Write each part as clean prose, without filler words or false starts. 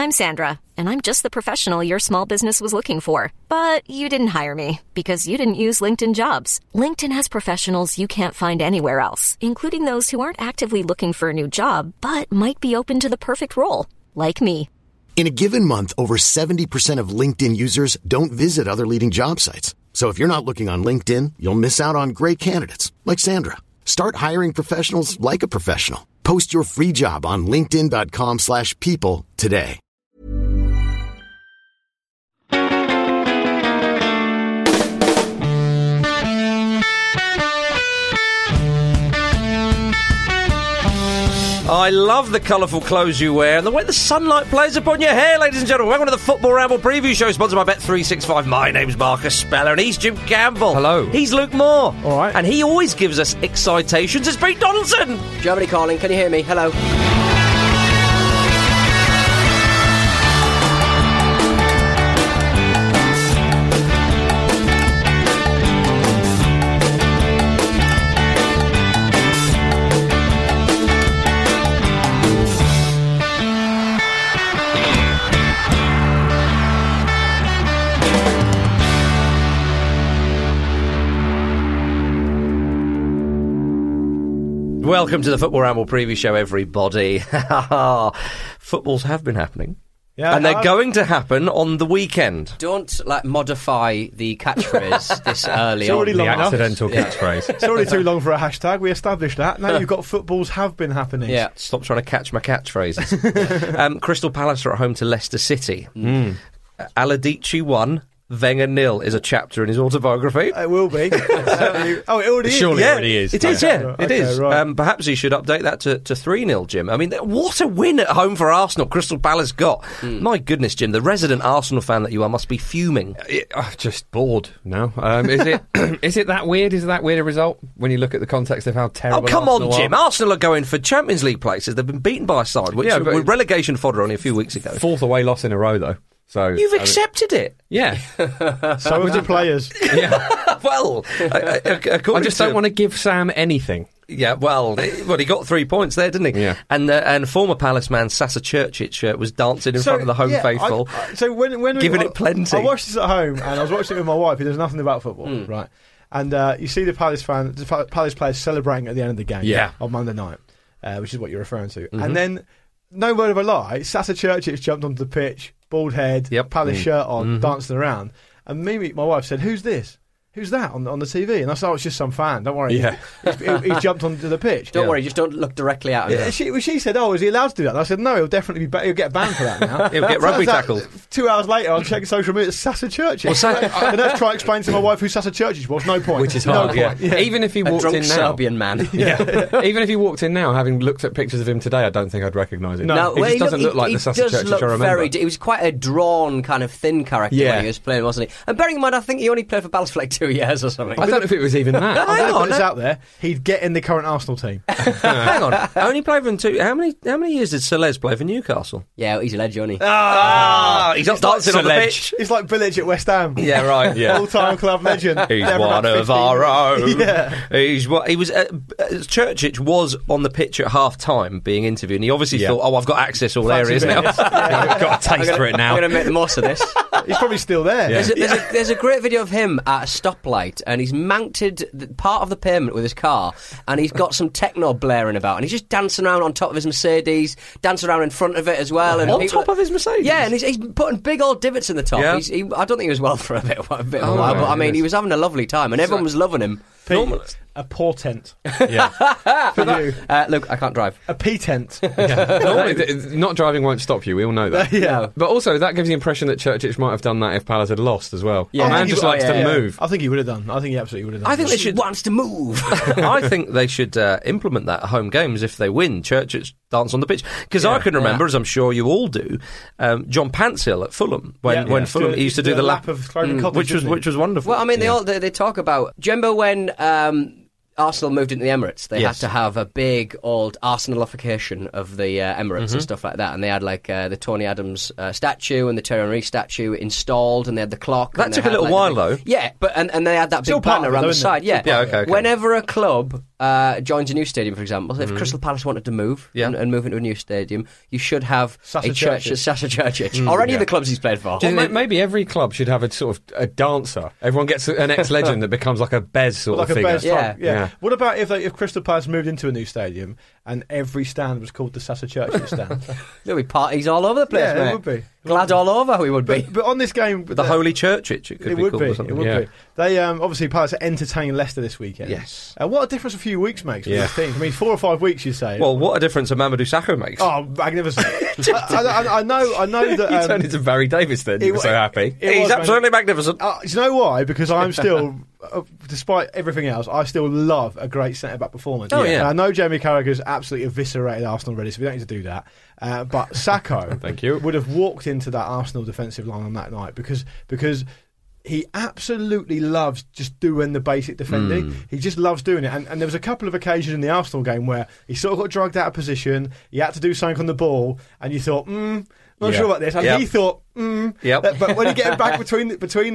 I'm Sandra, and I'm just the professional your small business was looking for. But you didn't hire me because you didn't use LinkedIn Jobs. LinkedIn has professionals you can't find anywhere else, including those who aren't actively looking for a new job, but might be open to the perfect role, like me. In a given month, over 70% of LinkedIn users don't visit other leading job sites. So if you're not looking on LinkedIn, you'll miss out on great candidates like Sandra. Start hiring professionals like a professional. Post your free job on linkedin.com/people today. I love the colourful clothes you wear and the way the sunlight plays upon your hair, ladies and gentlemen. Welcome to the Football Ramble Preview Show, sponsored by Bet365. My name's Marcus Speller, and he's Jim Campbell. Hello. He's Luke Moore. All right. And he always gives us excitations. It's Pete Donaldson. Germany calling, can you hear me? Hello. Welcome to the Football Ramble Preview Show, everybody. Footballs have been happening. Yeah, and they're going to happen on the weekend. Don't modify the catchphrase this early It's already on. long The enough. accidental catchphrase. It's already too long for a hashtag. We established that. Now you've got footballs have been happening. Yeah. Stop trying to catch my catchphrases. Crystal Palace are at home to Leicester City. Aladici 1, Wenger 0 is a chapter in his autobiography. It will be. It already is. Surely it already is. It is, yeah. It Okay, is. right. Perhaps he should update that to 3-0, Jim. I mean, what a win at home for Arsenal Crystal Palace got. My goodness, Jim, the resident Arsenal fan that you are must be fuming. Just bored now. Is it? Is it that weird? Is it that weird a result when you look at the context of how Oh, terrible? come Arsenal on, Jim. are? Arsenal are going for Champions League places. They've been beaten by a side, which Yeah, but- were relegation fodder only a few weeks ago. Fourth away loss in a row, though. So You've accepted it. Yeah. So have the players. Yeah. Well, according I just don't want to give Sam anything. Yeah, well, he got 3 points there, didn't he? Yeah. And former Palace man Sasa Churchic was dancing in front of the home faithful. So when Giving it plenty. I watched this at home, and I was watching it with my wife, who knows nothing about football, right? And you see the Palace players celebrating at the end of the game, Yeah. on Monday night, which is what you're referring to. And then, no word of a lie, Sasa Churchic jumped onto the pitch, bald head, Palace shirt on, dancing around, and my wife said, "Who's this? Who's that on the TV?" And I said, "Oh, it's just some fan. Don't worry." Yeah. He jumped onto the pitch. Don't worry, just don't look directly at him. She said, "Oh, is he allowed to do that?" And I said, "No, he'll definitely be. He'll get banned for that now. He'll get rugby Turns out, tackled." 2 hours later, I'm checking social media. It's Sasa Churchic. And let's try and explain to my wife who Sasa Churchic was. No point. Which is hard, no point. yeah. Even if he A walked drunk in now. Serbian man. Yeah. Even if he walked in now, having looked at pictures of him today, I don't think I'd recognise him. No. He just doesn't look like the Sasa Churchic I remember. He was quite a drawn, kind of thin character when he was playing, wasn't he? And bearing in mind, I think he only played for Palace for like 2 years or something. I don't know if it was even that. I'm Hang going to on, put this out there. He'd get in the current Arsenal team. Hang on. Only played for him 2. How many years did Soles play for Newcastle? Yeah, he's a legend, isn't he? He's not dancing on the pitch. It's like Village at West Ham. Yeah, right. Yeah. All-time club legend. He's Never one about of 15. our own. Yeah. He was. Churchic was on the pitch at half time being interviewed, and he obviously thought, "Oh, I've got access all Fancy areas now." bits. I've got a taste for it now. I'm going to make the most of this. He's probably still there. Yeah. There's a great video of him at a stoplight, and he's mounted part of the pavement with his car, and he's got some techno blaring about, and he's just dancing around on top of his Mercedes, dancing around in front of it as well. And On top of his Mercedes? Yeah, and he's putting big old divots in the top. Yeah. I don't think he was well for a bit of a while, but I mean, he was having a lovely time, and everyone was loving him. Pete, a portent. Yeah. For you. Look, I can't drive. A P-tent. Normally, not driving won't stop you. We all know that. Yeah. But also, that gives the impression that Churchic might have done that if Palace had lost as well. Yeah. The man just likes to move. I think he would have done. I think he absolutely would have done. I think they He should. wants to move. I think they should implement that at home games if they win. Churchic dance on the pitch, because I can remember, as I'm sure you all do, John Pantsill at Fulham when Fulham he used to do the lap of Cloven Cottage, which was wonderful. Well, I mean, they talk about. Do you remember when Arsenal moved into the Emirates? They had to have a big old Arsenalification of the Emirates and stuff like that, and they had like the Tony Adams statue and the Thierry Henry statue installed, and they had the clock. That and took they a had, little while, though. Yeah, but and they had that Still big part banner of it, around though, the isn't side. it? Yeah, Yeah, okay. Whenever a club joins a new stadium, for example, if Crystal Palace wanted to move and move into a new stadium, you should have a church at Sasa Churchich, or any of the clubs he's played for. Maybe every club should have a sort of a dancer. Everyone gets an ex-legend that becomes like a Bez sort of figure. Yeah. What about if Crystal Palace moved into a new stadium and every stand was called the Sasa Churchich stand? There'd be parties all over the place, mate. It would be. Glad all over we would be. But on this game... The Holy Churchich, it could be called or something. It would be. They, obviously, Palace are entertaining Leicester this weekend. Yes. What a difference a few weeks makes for this team. I mean, 4 or 5 weeks, you say. Well, what a difference a Mamadou Sakho makes. Oh, magnificent. I know that... you turned into Barry Davis then, you were so happy. He's absolutely magnificent. Do you know why? Because I'm still... despite everything else, I still love a great centre-back performance. Oh, yeah. And I know Jamie Carragher's absolutely eviscerated Arsenal already, so we don't need to do that. But Sakho Thank you. would have walked into that Arsenal defensive line on that night because he absolutely loves just doing the basic defending. He just loves doing it. And there was a couple of occasions in the Arsenal game where he sort of got dragged out of position, he had to do something on the ball, and you thought, not sure about this. And he thought, but when you get back between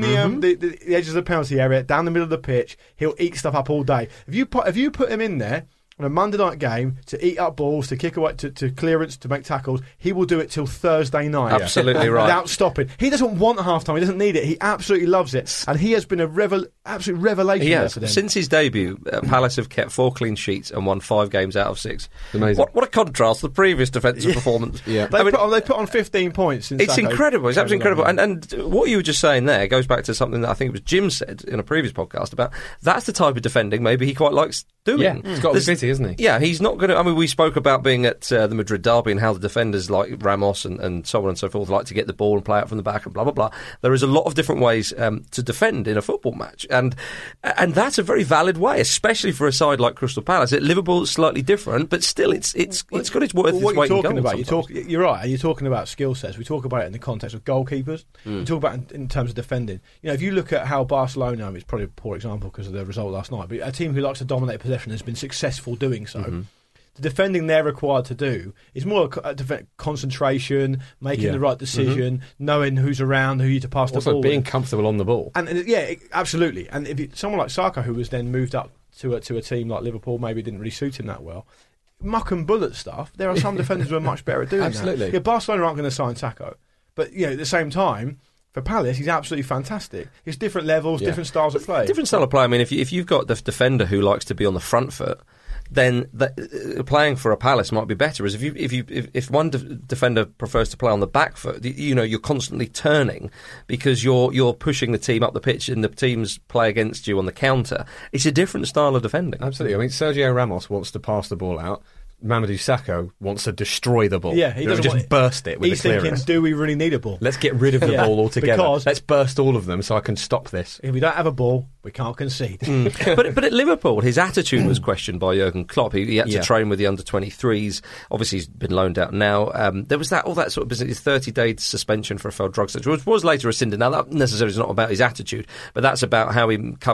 the edges of the penalty area, down the middle of the pitch, he'll eat stuff up all day. If you put him in there on a Monday night game to eat up balls, to kick away, to clearance, to make tackles, he will do it till Thursday night. Absolutely right. Without stopping. He doesn't want half time. He doesn't need it. He absolutely loves it. And he has been a absolute revelation. Yes. Since his debut, Palace have kept 4 clean sheets and won 5 games out of 6. Amazing. What a contrast to the previous defensive performance. They put on 15 points. It's incredible. It's absolutely incredible. And what you were just saying there goes back to something that I think it was Jim said in a previous podcast about that's the type of defending maybe he quite likes doing. Yeah, he's got to be busy, isn't he? Yeah, he's not going to... I mean, we spoke about being at the Madrid derby and how the defenders like Ramos and so on and so forth like to get the ball and play out from the back and blah, blah, blah. There is a lot of different ways to defend in a football match. And that's a very valid way, especially for a side like Crystal Palace. At Liverpool, it's slightly different, but still, it's got its worth its weight in gold. You're right, and you're talking about skill sets. We talk about it in the context of goalkeepers. We talk about it in terms of defending. You know, if you look at how Barcelona, I mean, it's probably a poor example because of the result last night, but a team who likes to dominate possession has been successful doing so. The defending they're required to do is more concentration, making the right decision, knowing who's around, who you to pass the ball. Also being comfortable on the ball. And absolutely. And if someone like Sakho, who was then moved up to a team like Liverpool, maybe didn't really suit him that well. Muck and bullet stuff. There are some defenders who are much better at doing absolutely. that. Yeah, Barcelona aren't going to sign Sakho, but at the same time. For Palace, he's absolutely fantastic. It's different levels, different styles of play. Different style of play. I mean, if you've got the defender who likes to be on the front foot, then playing for a Palace might be better. As if one defender prefers to play on the back foot, you're constantly turning because you're pushing the team up the pitch and the teams play against you on the counter. It's a different style of defending. Absolutely. I mean, Sergio Ramos wants to pass the ball out. Mamadou Sakho wants to destroy the ball. Yeah, he doesn't just burst it with the clearance. He's thinking, do we really need a ball? Let's get rid of the ball altogether. Let's burst all of them so I can stop this. If we don't have a ball, we can't concede. But at Liverpool, his attitude was questioned by Jurgen Klopp. He had to train with the under-23s. Obviously, he's been loaned out now. There was all that sort of business, his 30-day suspension for a failed drug test, which was later rescinded. Now, that necessarily is not about his attitude, but that's about how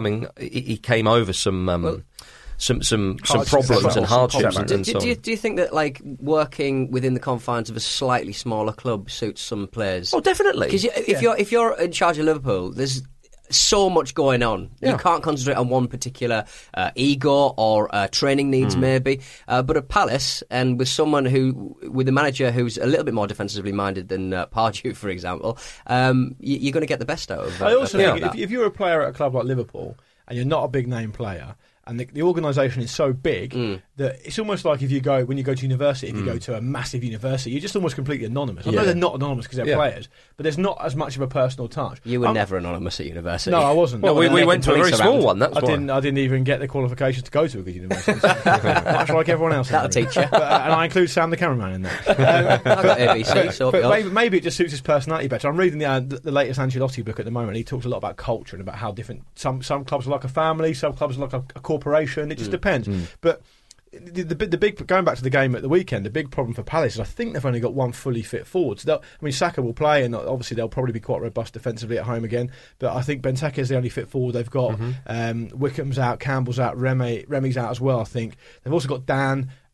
he came over some problems and hardships and so on. Do you think that working within the confines of a slightly smaller club suits some players? Oh, definitely. Because if you're in charge of Liverpool, there's so much going on. Yeah. You can't concentrate on one particular ego or training needs, maybe. But at Palace, and with with a manager who's a little bit more defensively minded than Pardew, for example, you're going to get the best out of. I also think if you're a player at a club like Liverpool and you're not a big name player. And the organisation is so big that it's almost like when you go to university, if you go to a massive university, you're just almost completely anonymous. I know they're not anonymous because they're players, but there's not as much of a personal touch. You were never anonymous at university. No, I wasn't. Well, we went to a very small one. That's why. I didn't even get the qualifications to go to a good university. Much like everyone else. That'll teach you. And I include Sam the cameraman in that. I've got ABC, but maybe it just suits his personality better. I'm reading the latest Ancelotti book at the moment. He talks a lot about culture and about how different some clubs are like a family, some clubs are like a corporation. It just depends. But the big going back to the game at the weekend, the big problem for Palace is I think they've only got one fully fit forward. So Saka will play, and obviously they'll probably be quite robust defensively at home again. But I think Benteke is the only fit forward they've got. Wickham's out, Campbell's out, Remy's out as well. I think they've also got Dan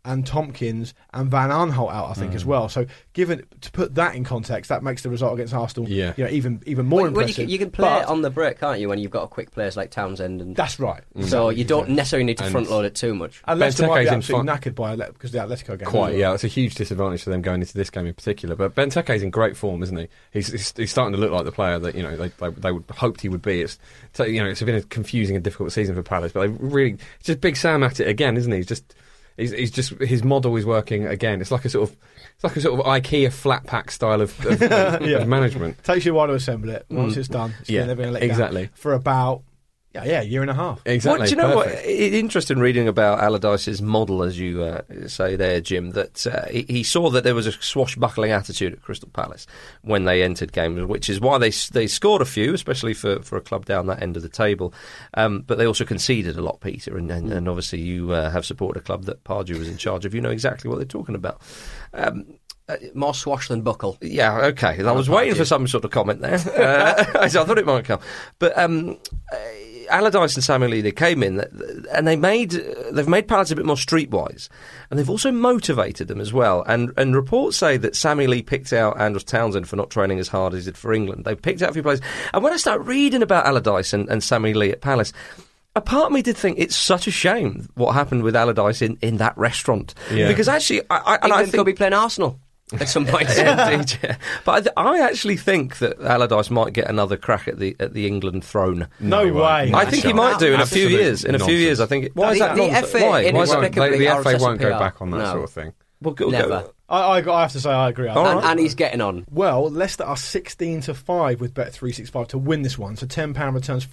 and Tompkins and Van Aanholt out, I think, as well. So, to put that in context, that makes the result against Arsenal, even more impressive. You can play it on the break, can't you? When you've got quick players like Townsend, and that's right. So you don't necessarily need to front load it too much. And Leicester might be absolutely knackered because the Atletico game. Quite, it's a huge disadvantage for them going into this game in particular. But Benteke's in great form, isn't he? He's starting to look like the player that they would hoped he would be. It's been a confusing and difficult season for Palace, but they really just Big Sam at it again, isn't he? He's just his model is working again. It's like a sort of IKEA flat pack style of management. Takes you a while to assemble it. Once it's done, they're going to let it down for about a year and a half. Exactly. Well, do you know what? It's interesting reading about Allardyce's model, as you say there, Jim, that he saw that there was a swashbuckling attitude at Crystal Palace when they entered games, which is why they scored a few, especially for a club down that end of the table. But they also conceded a lot, Peter, and obviously you have supported a club that Pardew was in charge of. You know exactly what they're talking about. More swash than buckle. Yeah, okay. I was waiting for some sort of comment there. I thought it might come. But Allardyce and Samuel Lee, they came in and they've made Palace a bit more streetwise, and they've also motivated them as well. And reports say that Samuel Lee picked out Andros Townsend for not training as hard as he did for England. They picked out a few players. And when I start reading about Allardyce and Samuel Lee at Palace, a part of me did think it's such a shame what happened with Allardyce in that restaurant. Yeah. Because actually, I think he'll be playing Arsenal at some point. Indeed, yeah. But I actually think that Allardyce might get another crack at the England throne. No way. I think he might do in a few years. In a few years, I think. Why is that? The FA won't go back on that sort of thing. Well, never. I have to say I agree. And he's getting on. Well, Leicester are 16-5 with Bet365 to win this one. So £10 returns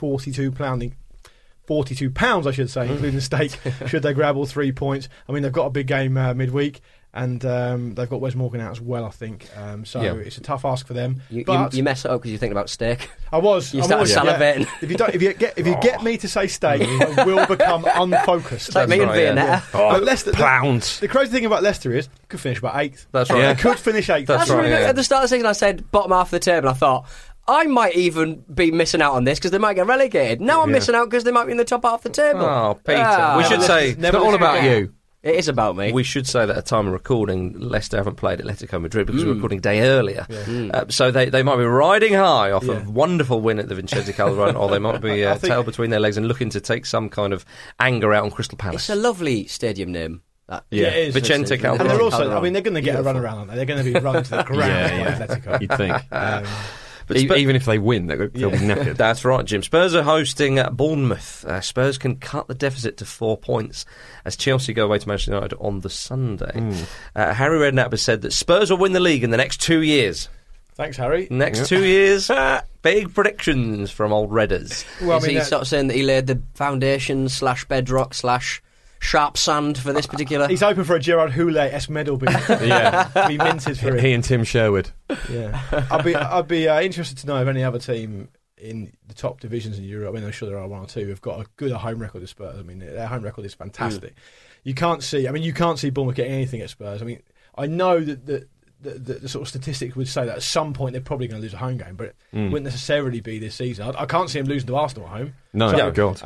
£42, I should say, including the stake, should they grab all 3 points. I mean, they've got a big game midweek, and they've got Wes Morgan out as well, I think. It's a tough ask for them. You mess it up because you're thinking about steak. I was. You started salivating. Yeah. If you get me to say steak, I will become unfocused. Like me and Viennetta. But Leicester, pounds. The crazy thing about Leicester is could finish about 8th. That's right. They could finish 8th. That's right. At the start of the season, I said bottom half of the table. I thought I might even be missing out on this because they might get relegated. Now I'm missing out because they might be in the top half of the table. Oh, Peter. We should say it's not all about you. It is about me. We should say that at the time of recording, Leicester haven't played Atletico Madrid because we're recording a day earlier. Yeah. So they might be riding high off a wonderful win at the Vincenzo Calderone, or they might be tail between their legs and looking to take some kind of anger out on Crystal Palace. It's a lovely stadium name. It is. Vicente Calderone. And they're also, I mean, they're going to get a run around, aren't they? They're going to be run to the ground by Atletico. You'd think. But even if they win, they'll be knackered. That's right, Jim. Spurs are hosting Bournemouth. Spurs can cut the deficit to 4 points as Chelsea go away to Manchester United on the Sunday. Harry Redknapp has said that Spurs will win the league in the next 2 years. Thanks, Harry. Next 2 years, big predictions from old Redders. Well, is he sort of saying that he laid the foundation / bedrock / sharp sand for this particular? He's open for a Gerard Houllier-esque medal to be minted for him. He and Tim Sherwood. Yeah, I'd be interested to know if any other team in the top divisions in Europe, I mean, I'm sure there are one or two, who've got a good home record at Spurs. I mean, their home record is fantastic. You can't see Bournemouth getting anything at Spurs. I mean, I know that the sort of statistics would say that at some point they're probably going to lose a home game, but it wouldn't necessarily be this season. I can't see them losing to Arsenal at home. No, God.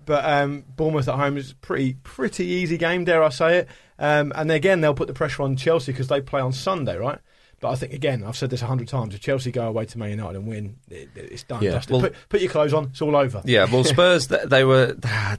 But Bournemouth at home is a pretty easy game, dare I say it. And again, they'll put the pressure on Chelsea because they play on Sunday, right? But I think, again, I've said this 100 times, if Chelsea go away to Man United and win, it's done. Yeah. Well, put your clothes on, it's all over. Yeah, well, Spurs, they were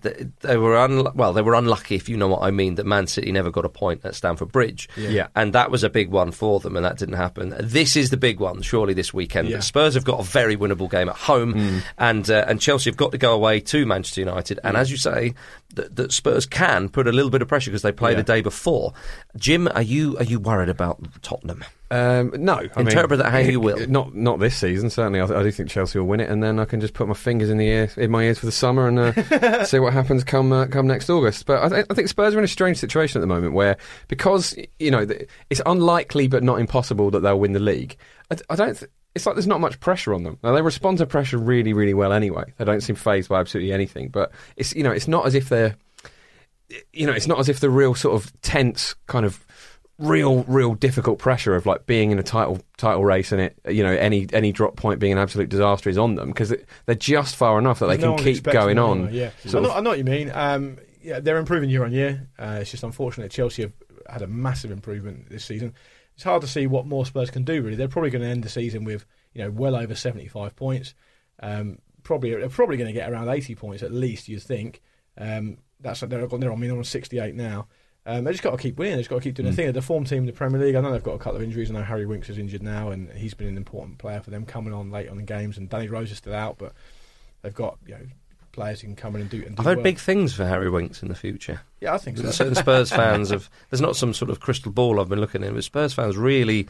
unlucky, if you know what I mean, that Man City never got a point at Stamford Bridge. Yeah. And that was a big one for them, and that didn't happen. This is the big one, surely, this weekend. Yeah. Spurs have got a very winnable game at home, and Chelsea have got to go away to Manchester United. And as you say, that Spurs can put a little bit of pressure because they play the day before. Jim, are you worried about Tottenham? No. Interpret that how you will. Not this season, certainly. I do think Chelsea will win it, and then I can just put my fingers in my ears for the summer and see what happens come next August. But I think Spurs are in a strange situation at the moment where, because it's unlikely but not impossible that they'll win the league, I don't it's like there's not much pressure on them. Now, they respond to pressure really, really well anyway. They don't seem fazed by absolutely anything. But it's not as if they're it's not as if the real sort of tense kind of real difficult pressure of like being in a title race and any drop point being an absolute disaster is on them, because they're just far enough that they can keep going on. Anyway, yeah, I know what you mean. They're improving year on year. It's just unfortunate Chelsea have had a massive improvement this season. It's hard to see what more Spurs can do. Really, they're probably going to end the season with well over 75 points. They're probably going to get around 80 points at least. You'd think. They're on 68 now. They just got to keep winning. They've just got to keep doing their thing. They're the form team in the Premier League. I know they've got a couple of injuries. I know Harry Winks is injured now, and he's been an important player for them coming on late on in games. And Danny Rose is still out, but they've got players who can come in and do. I've heard big things for Harry Winks in the future. Yeah, I think so. Certain Spurs fans there's not some sort of crystal ball I've been looking in, but Spurs fans really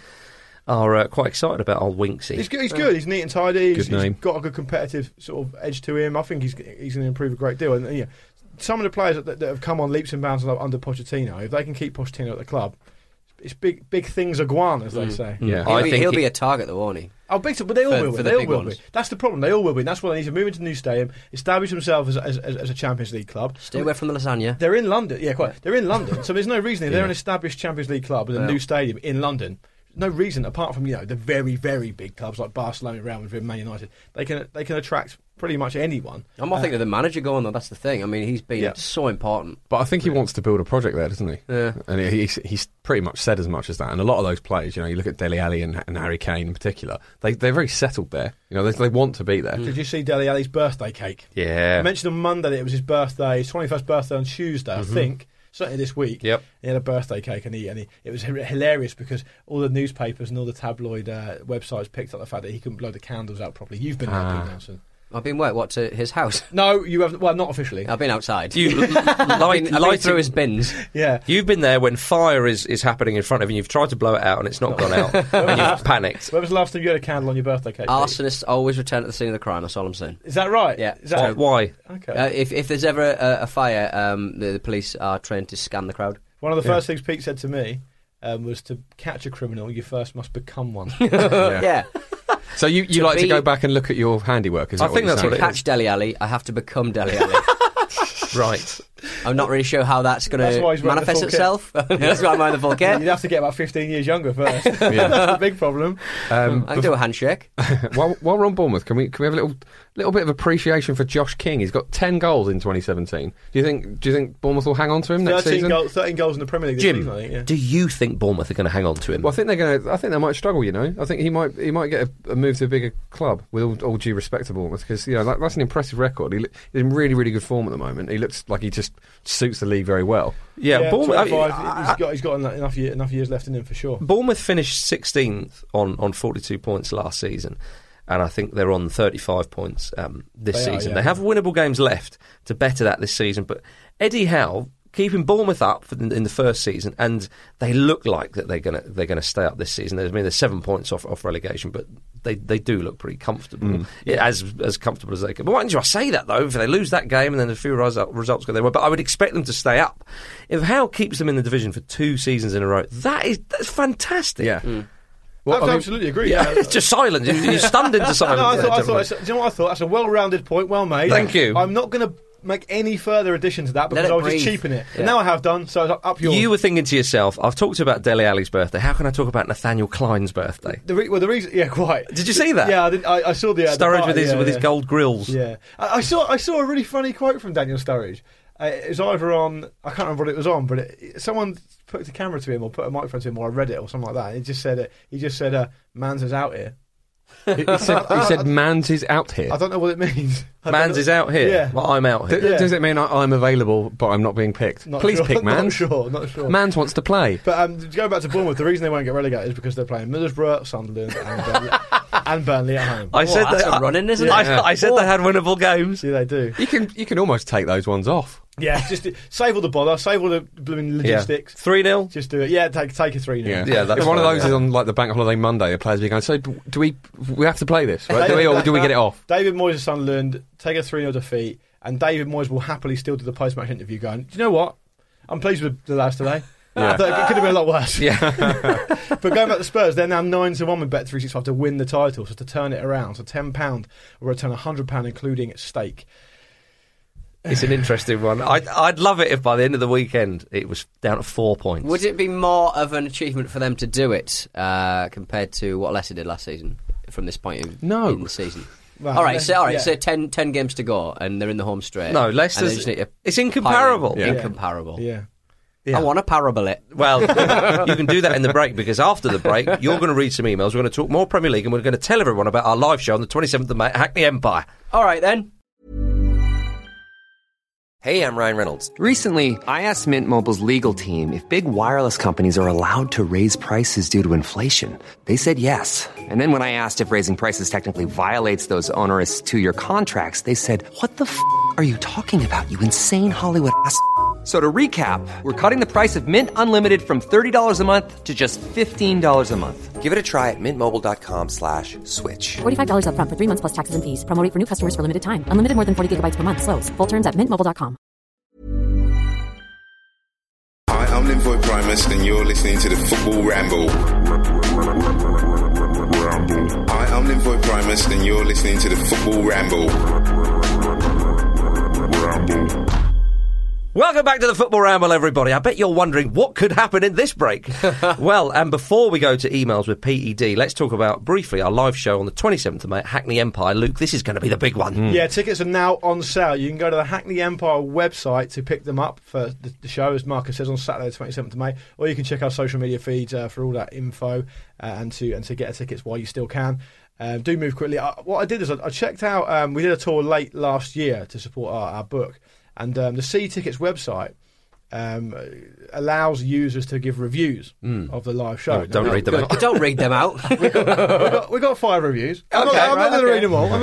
are quite excited about old Winksy. He's good. He's neat and tidy. He's name. got a good competitive sort of edge to him. I think he's going to improve a great deal. And some of the players that have come on leaps and bounds under Pochettino, if they can keep Pochettino at the club, it's big things are gone, as they say. Yeah, he'll be a target, though, won't he? Oh, big, but they all will be. They all will be. That's the problem. They all will be. That's why they need to move into the new stadium, establish themselves as a Champions League club. Stay away from the lasagna. They're in London. Yeah, quite. They're in London, so there's no reason if they're an established Champions League club with a new stadium in London. No reason apart from the very very big clubs like Barcelona, Real Madrid, Man United. They can attract pretty much anyone. I'm not thinking of the manager going though. That's the thing. I mean, he's been so important. But I think he wants to build a project there, doesn't he? Yeah. And he's pretty much said as much as that. And a lot of those players, you look at Dele Alli and Harry Kane in particular, they're very settled there. They want to be there. Did you see Dele Alli's birthday cake? Yeah. I mentioned on Monday that it was his 21st birthday on Tuesday, I think. Certainly this week. Yep. He had a birthday cake, and it was hilarious because all the newspapers and all the tabloid websites picked up the fact that he couldn't blow the candles out properly. You've been there, Pete Nelson. I've been what to his house? No, you haven't. Well, not officially. I've been outside. You I've been through his bins. Yeah. You've been there when fire is happening in front of you. You've tried to blow it out and it's not gone out, and you've panicked. When was the last time you had a candle on your birthday cake? Arsonists always return at the scene of the crime. That's all I'm saying. Is that right? Yeah. Is that Why? Okay. If there's ever a fire, the police are trained to scan the crowd. One of the first things Pete said to me was to catch a criminal, you first must become one. Yeah. So you like to go back and look at your handiwork? I think that's what it is. To catch Dele Alli, I have to become Dele Alli. Right. I'm not really sure how that's going to manifest itself. That's why I'm wearing the full kit. You'd have to get about 15 years younger first. That's the big problem. I can do a handshake. While we're on Bournemouth, can we have a little bit of appreciation for Josh King? He's got 10 goals in 2017. Do you think Bournemouth will hang on to him next season? 13 goals in the Premier League this season, I think, yeah. Do you think Bournemouth are going to hang on to him? Well, I think they might struggle. I think he might get a move to a bigger club. With all due respect to Bournemouth, because that's an impressive record. He's in really really good form at the moment. He looks like he just suits the league very well. Yeah, Bournemouth. He's got enough years left in him for sure. Bournemouth finished 16th on 42 points last season, and I think they're on 35 points this season. They have winnable games left to better that this season, but Eddie Howe keeping Bournemouth up in the first season, and they look like that they're gonna stay up this season. They're 7 points off relegation, but they do look pretty comfortable, as comfortable as they can. But why don't I say that though? If they lose that game and then a few results go their way, but I would expect them to stay up. If Howe keeps them in the division for 2 seasons in a row, that's fantastic. Yeah. Well, I absolutely agree. Yeah, it's just silence. You're stunned into silence. I thought. Do you know what I thought? That's a well-rounded point, well made. Thank you. I'm not going to make any further addition to that because I was just cheaping it. Yeah. And now I have done, so up yours. You were thinking to yourself, I've talked about Dele Alli's birthday. How can I talk about Nathaniel Klein's birthday? The reason, yeah, quite. Did you see that? Yeah, I saw the Sturridge with his gold grills. Yeah, I saw a really funny quote from Daniel Sturridge. It was either on, I can't remember what it was on, but someone put the camera to him or put a microphone to him, or I read it or something like that. And he just said, "Mans is out here." He said Mans is out here. I don't know what it means. Mans is out here? Yeah. Well, I'm out here. Does it mean I'm available but I'm not being picked? Please pick Mans. Not sure. Mans wants to play. But to go back to Bournemouth, the reason they won't get relegated is because they're playing Middlesbrough, Sunderland and Burnley at home. I said that's a run-in, isn't it? I said they had winnable games. Yeah, they do. You can almost take those ones off. Yeah, just save all the bother, save all the blooming logistics. 3-0? Just do it. Yeah, take a 3-0. Yeah, that's one of those is on like the bank holiday Monday. The players be going, so do we have to play this? Right? Do we get it off? David Moyes of Sunderland take a 3-0 defeat, and David Moyes will happily still do the post-match interview going, do you know what? I'm pleased with the lads today. I thought it could have been a lot worse. Yeah. But going back to Spurs, they're now 9-1 with Bet365 to win the title, so to turn it around. So £10 will return £100 including stake. It's an interesting one. I'd love it if by the end of the weekend it was down to 4 points. Would it be more of an achievement for them to do it compared to what Leicester did last season from this point in the season? Well, all right, so 10 games to go and they're in the home straight. No, Leicester's... It's incomparable. Incomparable. Yeah. Yeah. I want to parable it. Well, you can do that in the break, because after the break, you're going to read some emails. We're going to talk more Premier League, and we're going to tell everyone about our live show on the 27th of May at Hackney Empire. All right, then. Hey, I'm Ryan Reynolds. Recently, I asked Mint Mobile's legal team if big wireless companies are allowed to raise prices due to inflation. They said yes. And then when I asked if raising prices technically violates those onerous two-year contracts, they said, "What the f*** are you talking about, you insane Hollywood ass?" So to recap, we're cutting the price of Mint Unlimited from $30 a month to just $15 a month. Give it a try at mintmobile.com/switch. $45 up front for 3 months plus taxes and fees. Promo rate for new customers for limited time. Unlimited more than 40 gigabytes per month. Slows full terms at mintmobile.com. Hi, I'm Linvoy Primus, and you're listening to the Football Ramble. Hi, I'm Linvoy Primus, and you're listening to the Football Ramble. Welcome back to the Football Ramble, everybody. I bet you're wondering what could happen in this break. Well, and before we go to emails with PED, let's talk about briefly our live show on the 27th of May at Hackney Empire. Luke, this is going to be the big one. Yeah, tickets are now on sale. You can go to the Hackney Empire website to pick them up for the show, as Marcus says, on Saturday the 27th of May, or you can check our social media feeds for all that info and to get tickets while you still can. Do move quickly. What I did is I checked out, we did a tour late last year to support our book. And the C Tickets website allows users to give reviews of the live show. No, don't read them out. Don't read them out. we got 5 reviews. I'm not going to read them all.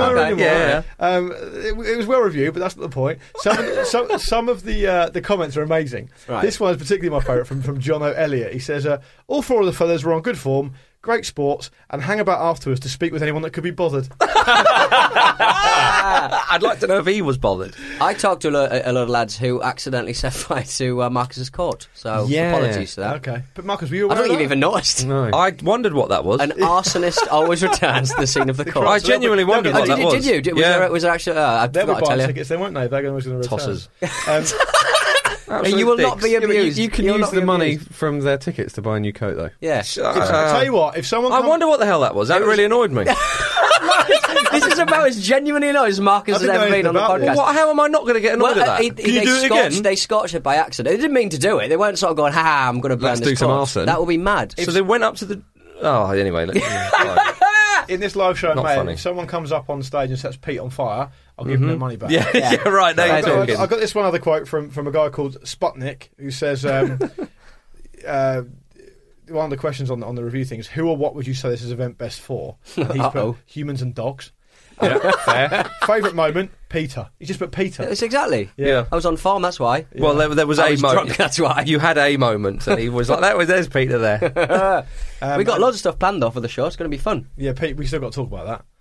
It was well reviewed, but that's not the point. Some of the comments are amazing. Right. This one is particularly my favourite from John O'Elliott. He says, all 4 of the fellas were on good form, great sports, and hang about afterwards to speak with anyone that could be bothered. I'd like to know if he was bothered. I talked to a lot of lads who accidentally set fire to Marcus's court, so apologies for that. Okay, but Marcus, were you aware I don't think of you've even noticed. No. I wondered what that was. An arsonist always returns to the scene of the court. I genuinely wondered what that was. Did you? Was there actually? I forgot to tell you. Tickets, they weren't they? They're going to return. Tossers. You will not be abused. You can use the money from their tickets to buy a new coat, though. Yeah. I'll tell you what, if someone... I wonder what the hell that was. That really annoyed me. This is about as genuinely annoyed as Marcus has ever been on the podcast. Well, how am I not going to get annoyed at that? Can you do it again? They scotched it by accident. They didn't mean to do it. They weren't sort of going, ha, I'm going to burn this court. That would be mad. So they went up to the... Oh, anyway. In this live show, mate, if someone comes up on stage and sets Pete on fire, I'll give them their money back. Yeah, right. Now you're talking. I got this one other quote from a guy called Sputnik, who says... one of the questions on the review thing is, who or what would you say this is event best for? And he's put humans and dogs. Yeah, fair. Favourite moment, Peter. He just put Peter. It's exactly. Yeah. I was on form, that's why. Yeah. Well, there was a moment. Drunk, that's why. You had a moment, and he was like, there's Peter there. We got loads of stuff planned, though, for the show. It's going to be fun. Yeah, Pete, we still got to talk about that.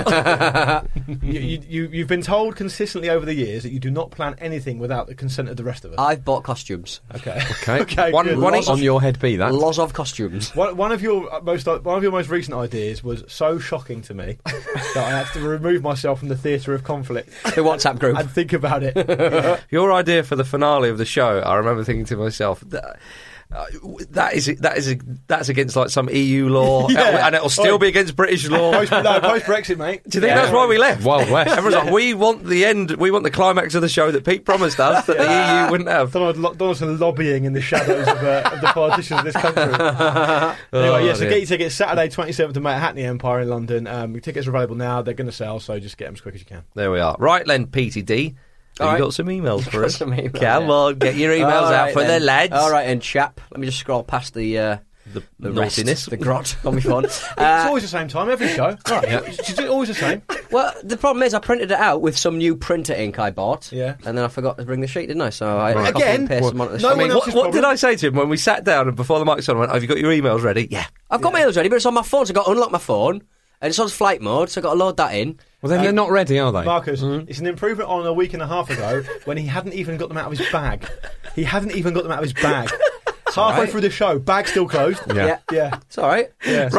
You've been told consistently over the years that you do not plan anything without the consent of the rest of us. I've bought costumes. Okay. One on your head be that. Lots of costumes. One of your most recent ideas was so shocking to me that I had to remove myself from the theatre of conflict. The WhatsApp group. And think about it. Yeah. Your idea for the finale of the show, I remember thinking to myself, that's against like some EU law, and it'll still be against British law. Post Brexit, mate. Do you think that's why we left? Wild West. Everyone's like, we want the end, we want the climax of the show that Pete promised us that the EU wouldn't have. Donaldson lobbying in the shadows of the politicians of this country. Anyway, so get your tickets Saturday 27th of May at Hackney Empire in London. Tickets are available now. They're going to sell, so just get them as quick as you can. There we are. Right then, PTD. Have you got some emails for us? Come on, get your emails out for the lads. All right, and chap. Let me just scroll past the naughtiness, the grot on my phone. It's always the same time, every show. Right, it's always the same. Well, the problem is I printed it out with some new printer ink I bought. Yeah. And then I forgot to bring the sheet, didn't I? So I copied and pasted them onto the sheet. What did I say to him when we sat down and before the mic's on? I went, have you got your emails ready? Yeah. I've got my emails ready, but it's on my phone, so I've got to unlock my phone. And it's on flight mode, so I've got to load that in. Well, then they're not ready, are they? Marcus, it's an improvement on a week and a half ago when he hadn't even got them out of his bag. Halfway through the show, bag still closed. Yeah. It's all right. Yeah. Right.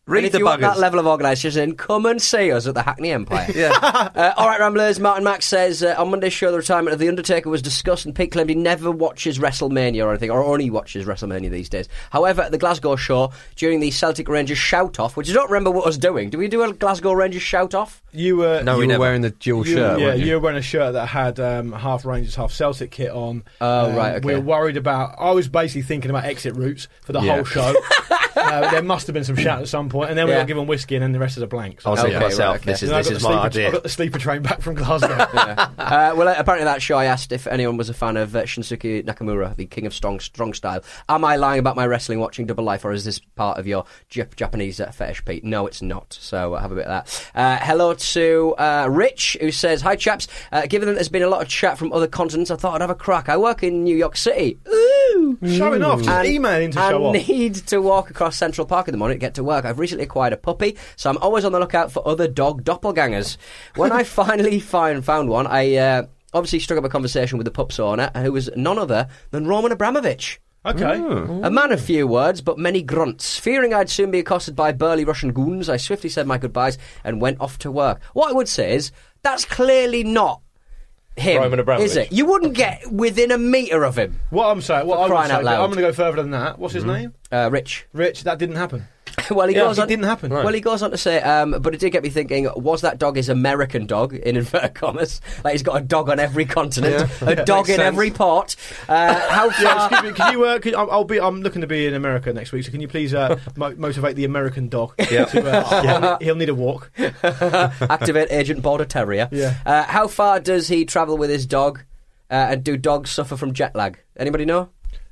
Read if the you want buggers. that level of organisation, come and see us at the Hackney Empire. Yeah. All right, Ramblers. Martin Max says, on Monday's show, the retirement of The Undertaker was discussed, and Pete claimed he never watches WrestleMania or anything, or only watches WrestleMania these days. However, at the Glasgow show, during the Celtic Rangers shout-off, which I don't remember what us doing. Did we do a Glasgow Rangers shout-off? You were wearing the dual shirt, Yeah, weren't you? you were wearing a shirt that had half Rangers, half Celtic kit on. Oh, right, okay. We were worried about... I was basically thinking about exit routes for the whole show. There must have been some shout at some point, and then we got given whiskey, and then the rest is a blank. So I was thinking Okay, myself, right, okay. this is my idea. I got the sleeper train back from Glasgow. Well, apparently that show I asked if anyone was a fan of Shinsuke Nakamura, the king of strong style. Am I lying about my wrestling watching Double Life, or is this part of your Japanese fetish, Pete? No, it's not. So have a bit of that. Hello to Rich, who says, hi chaps, given that there's been a lot of chat from other continents, I thought I'd have a crack. I work in New York City. Ooh! Showing off, just emailing to show off. I need to walk across Central Park in the morning to get to work. I've recently acquired a puppy, so I'm always on the lookout for other dog doppelgangers. When I finally found one, I obviously struck up a conversation with the pup's owner, who was none other than Roman Abramovich. Okay. A man of few words, but many grunts. Fearing I'd soon be accosted by burly Russian goons, I swiftly said my goodbyes and went off to work. What I would say is, that's clearly not him, Roman Abramovich. is it? You wouldn't get within a metre of him. What I'm saying, what I would crying say, out loud. I'm going to go further than that. What's his name? Rich. Rich. That didn't happen. Well, he goes it on. didn't happen. Well, he goes on to say, but it did get me thinking: was that dog his American dog in inverted commas? Like he's got a dog on every continent, a dog in every port. How far? Yeah, excuse me. Can you? I'm looking to be in America next week. So can you please motivate the American dog? Yeah. He'll need a walk. Activate Agent Border Terrier. Yeah. How far does he travel with his dog? And do dogs suffer from jet lag? Anybody know?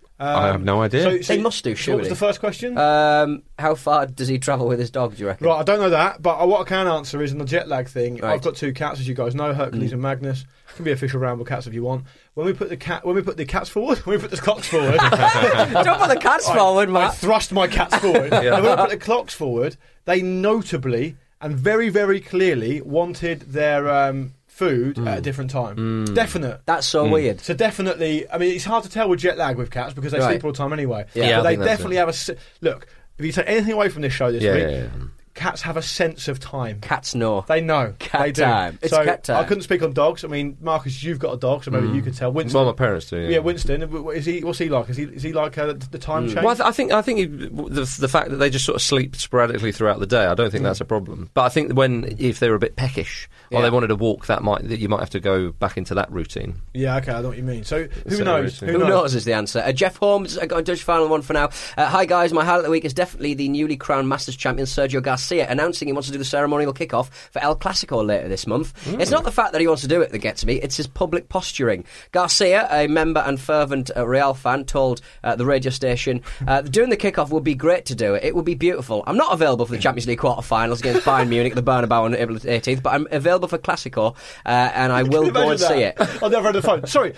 I have no idea. They must do, What surely. was the first question? How far does he travel with his dog, do you reckon? Right, I don't know that, but what I can answer is on the jet lag thing. Right. I've got two cats, as you guys know, Hercules and Magnus. Can be official Ramble cats if you want. When we put the cats forward, when we put the clocks forward, Don't put the cats forward, I Matt. thrust my cats forward. And when I put the clocks forward, they notably and very, very clearly wanted their food at a different time. Definite. That's so weird. So definitely, I mean, it's hard to tell with jet lag with cats because they Right. sleep all the time anyway. Yeah, but I they think that's definitely have a... Look, if you take anything away from this show this week, cats have a sense of time. Cats know. They know. Cat they do. time. It's so cat time. I couldn't speak on dogs. I mean, Marcus, you've got a dog, so maybe you could tell. Winston. Well, my parents do. Yeah, Winston. What's he like? Is he like the time change? Well, I think the fact that they just sort of sleep sporadically throughout the day, I don't think that's a problem. But I think if they're a bit peckish or they wanted a walk, you might have to go back into that routine. Yeah, okay, I know what you mean. So who So knows? who Who knows is the answer. Jeff Holmes, I got a Dutch final one for now. Hi guys, my highlight of the week is definitely the newly crowned Masters champion Sergio Garcia announcing he wants to do the ceremonial kickoff for El Clasico later this month. It's not the fact that he wants to do it that gets me, it's his public posturing. Garcia, a member and fervent Real fan, told the radio station, doing the kickoff would be great to do it. It would be beautiful. I'm not available for the Champions League quarter-finals against Bayern Munich at the Bernabeu on April 18th, but I'm available for Clasico, and I will go and see it. I'll never had the phone. Sorry.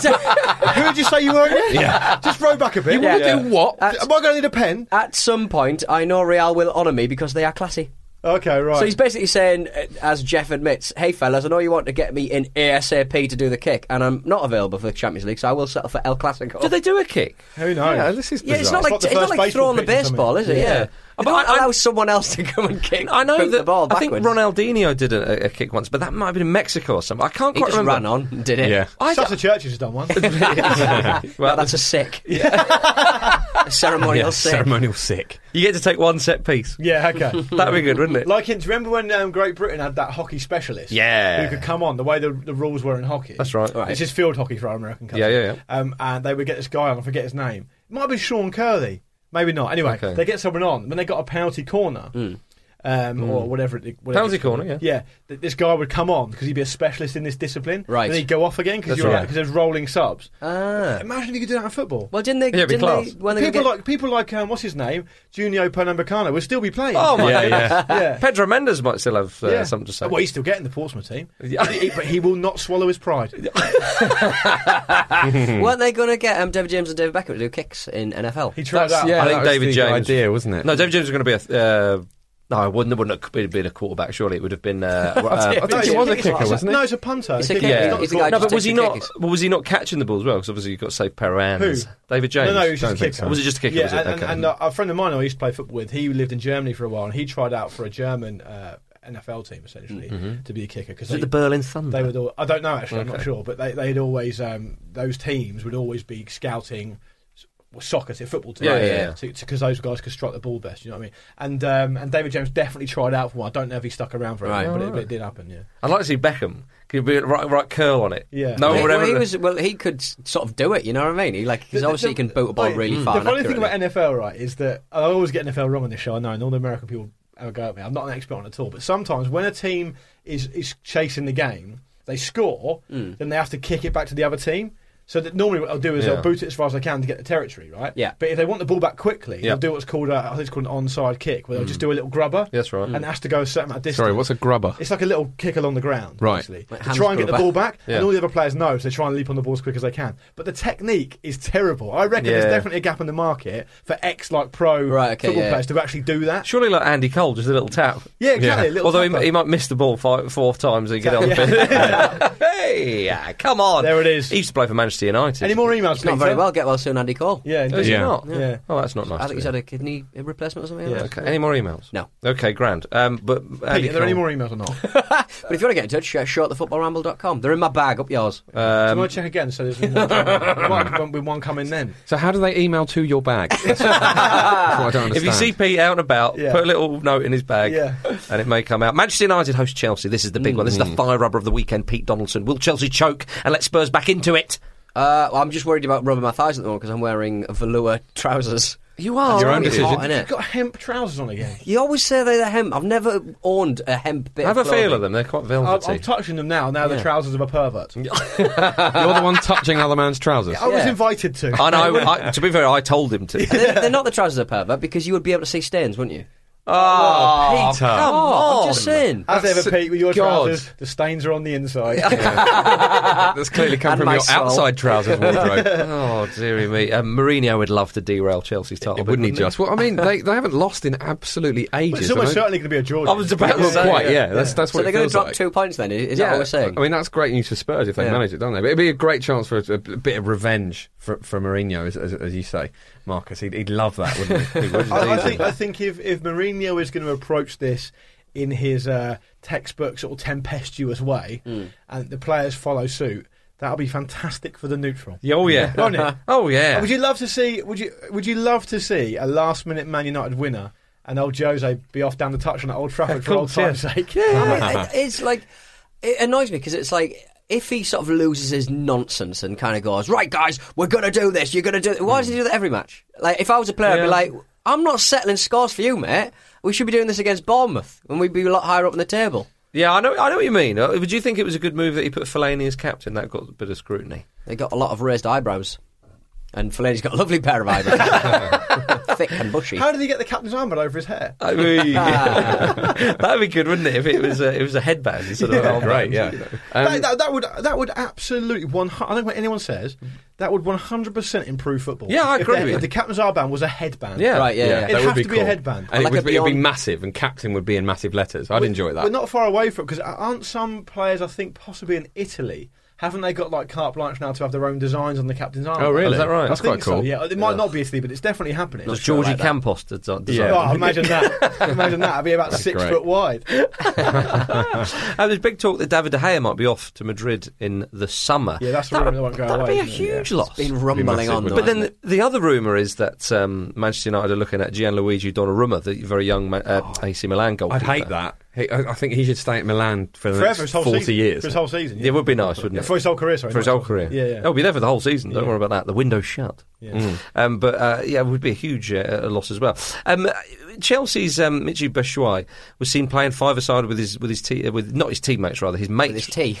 Who did you say you were again? Yeah. Just row back a bit. You wanna do what? Am I going to need a pen? At some point, I know Real will honour me because they are classy. Okay, right. So he's basically saying, as Jeff admits, hey fellas, I know you want to get me in ASAP to do the kick, and I'm not available for the Champions League, so I will settle for El Clasico. Do they do a kick? Who knows? Yeah, this is bizarre. Yeah, it's not like, the first throwing the baseball pitch or baseball, is it? something. Yeah. But But I allow someone else to come and kick I know the that. ball I think backwards. Ronaldinho did a kick once, but that might have been in Mexico or something. I can't He quite just remember. ran on, did it? Yeah. Sasa Churches has done one. Well, that's a sick. A ceremonial sick. Ceremonial sick. You get to take one set piece. Yeah, okay. That'd be good, wouldn't it? Like, do you remember when Great Britain had that hockey specialist? Yeah. Who could come on, the way the rules were in hockey. That's right. This is field hockey for our American country. Yeah. And they would get this guy on, I forget his name. It might have been Sean Curley. Maybe not. Anyway, Okay. they get someone on. When they got a penalty corner, or whatever. Penalty corner, yeah. Yeah, this guy would come on because he'd be a specialist in this discipline. Right. And he'd go off again because That's right. there's rolling subs. Ah. Imagine if you could do that in football. Well, didn't they? Yeah, it'd be didn't they class. when they People like what's his name, Junio Pernambucano, would still be playing. Oh my Yeah, goodness. yeah. Pedro Mendes might still have Yeah. something to say. Well, he's still getting the Portsmouth team, Yeah. but he will not swallow his pride. weren't they going to get David James and David Beckham to do kicks in NFL? He tried that. I think that was David the James. idea, wasn't it? No, David James was going to be No, it wouldn't have been a quarterback. Surely it would have been. I think he was a kicker, wasn't he? No, it's a punter. He's a kicker. He's a guy no, just but was takes he the not? kicks. Well, was he not catching the ball as well? Because obviously you've got to save Perrin. David James. No, he was just a Don't think kicker. so. Was it just a kicker? Yeah, was it? Okay. and a friend of mine I used to play football with, he lived in Germany for a while, and he tried out for a German NFL team essentially to be a kicker. Was it the Berlin Thunder? They would. I don't know actually. I'm not sure, but they'd always those teams would always be scouting soccer to football teams, because those guys could strike the ball best. You know what I mean? And David James definitely tried out for one. I don't know if he stuck around for it, but it did happen. Yeah, I'd like to see Beckham. Could be right curl on it. Yeah. No, whatever. He could sort of do it. You know what I mean? Because obviously he can boot a ball really far. The funny thing about NFL, right, is that I always get NFL wrong on this show. I know, and all the American people have a go at me. I'm not an expert on it at all, but sometimes when a team is chasing the game, they score, then they have to kick it back to the other team. So that normally what they'll do is they'll boot it as far as they can to get the territory, right? Yeah. But if they want the ball back quickly, they'll do what's called I think it's called an onside kick, where they'll just do a little grubber. That's right. And it has to go a certain amount of distance. Sorry, what's a grubber? It's like a little kick along the ground, Right. basically, Like to try and get the hamster ball back. Yeah. And all the other players know, so they try and leap on the ball as quick as they can. But the technique is terrible. I reckon there's definitely a gap in the market for pro football players to actually do that. Surely like Andy Cole, just a little tap. Yeah, exactly. a little Although tapper. he might miss the ball 4 times and get on the pitch. Hey, come on. There it is. He used to play for Manchester United. Any more emails, Not very well. Get well soon, Andy Cole. Yeah, Is he Yeah. not? Yeah. Oh, that's not nice. I think he's had a kidney replacement or something. Yeah. Okay. Any more emails? No. Okay, grand. But Pete, are there any more emails or not? But if you want to get in touch, show at thefootballramble.com. They're in my bag. Up yours. So I'm going to check again, so there's more time. With one coming then. So how do they email to your bag? That's what I don't understand. If you see Pete out and about, Yeah. put a little note in his bag, Yeah. and it may come out. Manchester United host Chelsea. This is the big one. This is the fire rubber of the weekend. Pete Donaldson. Will Chelsea choke and let Spurs back into it? Well, I'm just worried about rubbing my thighs at the moment because I'm wearing velour trousers. You are. Your own aren't you? decision. Hot, innit? You've got hemp trousers on again. You always say they're hemp. I've never owned a hemp bit. Have of a feel clothing. of them. They're quite velvety. I'm touching them now. Now the trousers of a pervert. You're the one touching other man's trousers. I was Yeah. invited to. I know. To be fair, I told him to. They're not the trousers of pervert because you would be able to see stains, wouldn't you? Oh, Peter. come I'm on. just saying. As ever, Pete, with your God. trousers, the stains are on the inside. That's clearly come And from my your soul. outside trousers wardrobe. Oh, dearie me. Mourinho would love to derail Chelsea's title. Wouldn't he just? Well, I mean, they haven't lost in absolutely ages. It's almost I don't- certainly going to be a draw. I was about to Well, say. quite, yeah. That's So what they're it going to feels drop like. 2 points then? Is that what we're saying? I mean, that's great news for Spurs if they Yeah. manage it, don't they? But it'd be a great chance for a bit of revenge for Mourinho, as you say, Marcus. He'd love that, wouldn't he? He would indeed. I think if Mourinho is going to approach this in his textbook sort of tempestuous way, and the players follow suit, that'll be fantastic for the neutral. Oh, yeah. Won't it? Oh, yeah. Would you love to see? Would you love to see a last-minute Man United winner and old Jose be off down the touch on at Old Trafford for old time's sake? I mean, it's like, it annoys me because it's like, if he sort of loses his nonsense and kind of goes, right guys, we're going to do this, you're going to do it. Why does he do that every match? Like, if I was a player, I'd be like, I'm not settling scores for you, mate. We should be doing this against Bournemouth when we'd be a lot higher up in the table. Yeah, I know what you mean. Would you think it was a good move that he put Fellaini as captain? That got a bit of scrutiny. They got a lot of raised eyebrows. And Fellaini's got a lovely pair of eyebrows. Thick and bushy. How did he get the captain's armband over his hair? I mean, that'd be good, wouldn't it? If it was a headband instead of an armband. Great, yeah. You know. That would absolutely I don't know what anyone says. That would 100% improve football. Yeah, I agree with you. If the captain's armband was a headband. Yeah. Right, yeah. It'd that have would be to be cool. a headband. And Like it a would be Beyond- massive, and captain would be in massive letters. I'd enjoy that. We're not far away from it because aren't some players, I think, possibly in Italy, haven't they got like carte blanche now to have their own designs on the captain's armband? Oh, really? Is that right? That's I think quite cool. So, yeah, it might not be Italy, but it's definitely happening. Does Georgie Campos design? Oh, imagine that. Imagine that. It'd be about 6 great. foot wide. There's big talk that David De Gea might be off to Madrid in the summer. Yeah, that's the rumour that won't go That'd away. be a isn't it? huge loss. Been rumbling massive, on, though. wouldn't But then the other rumour is that Manchester United are looking at Gianluigi Donnarumma, the very young AC Milan goalkeeper. I'd hate that. I think he should stay at Milan for the Forever, next his whole 40 season. years. For his whole season. It would be nice, wouldn't it? For his whole career, sorry. For his not whole his career. Yeah, yeah. He'll be there for the whole season. Don't Yeah. worry about that. The window's shut. Yeah. But it would be a huge loss as well. Chelsea's Michy Batshuayi was seen playing five-a-side with his not his teammates, rather his mates. With his tea.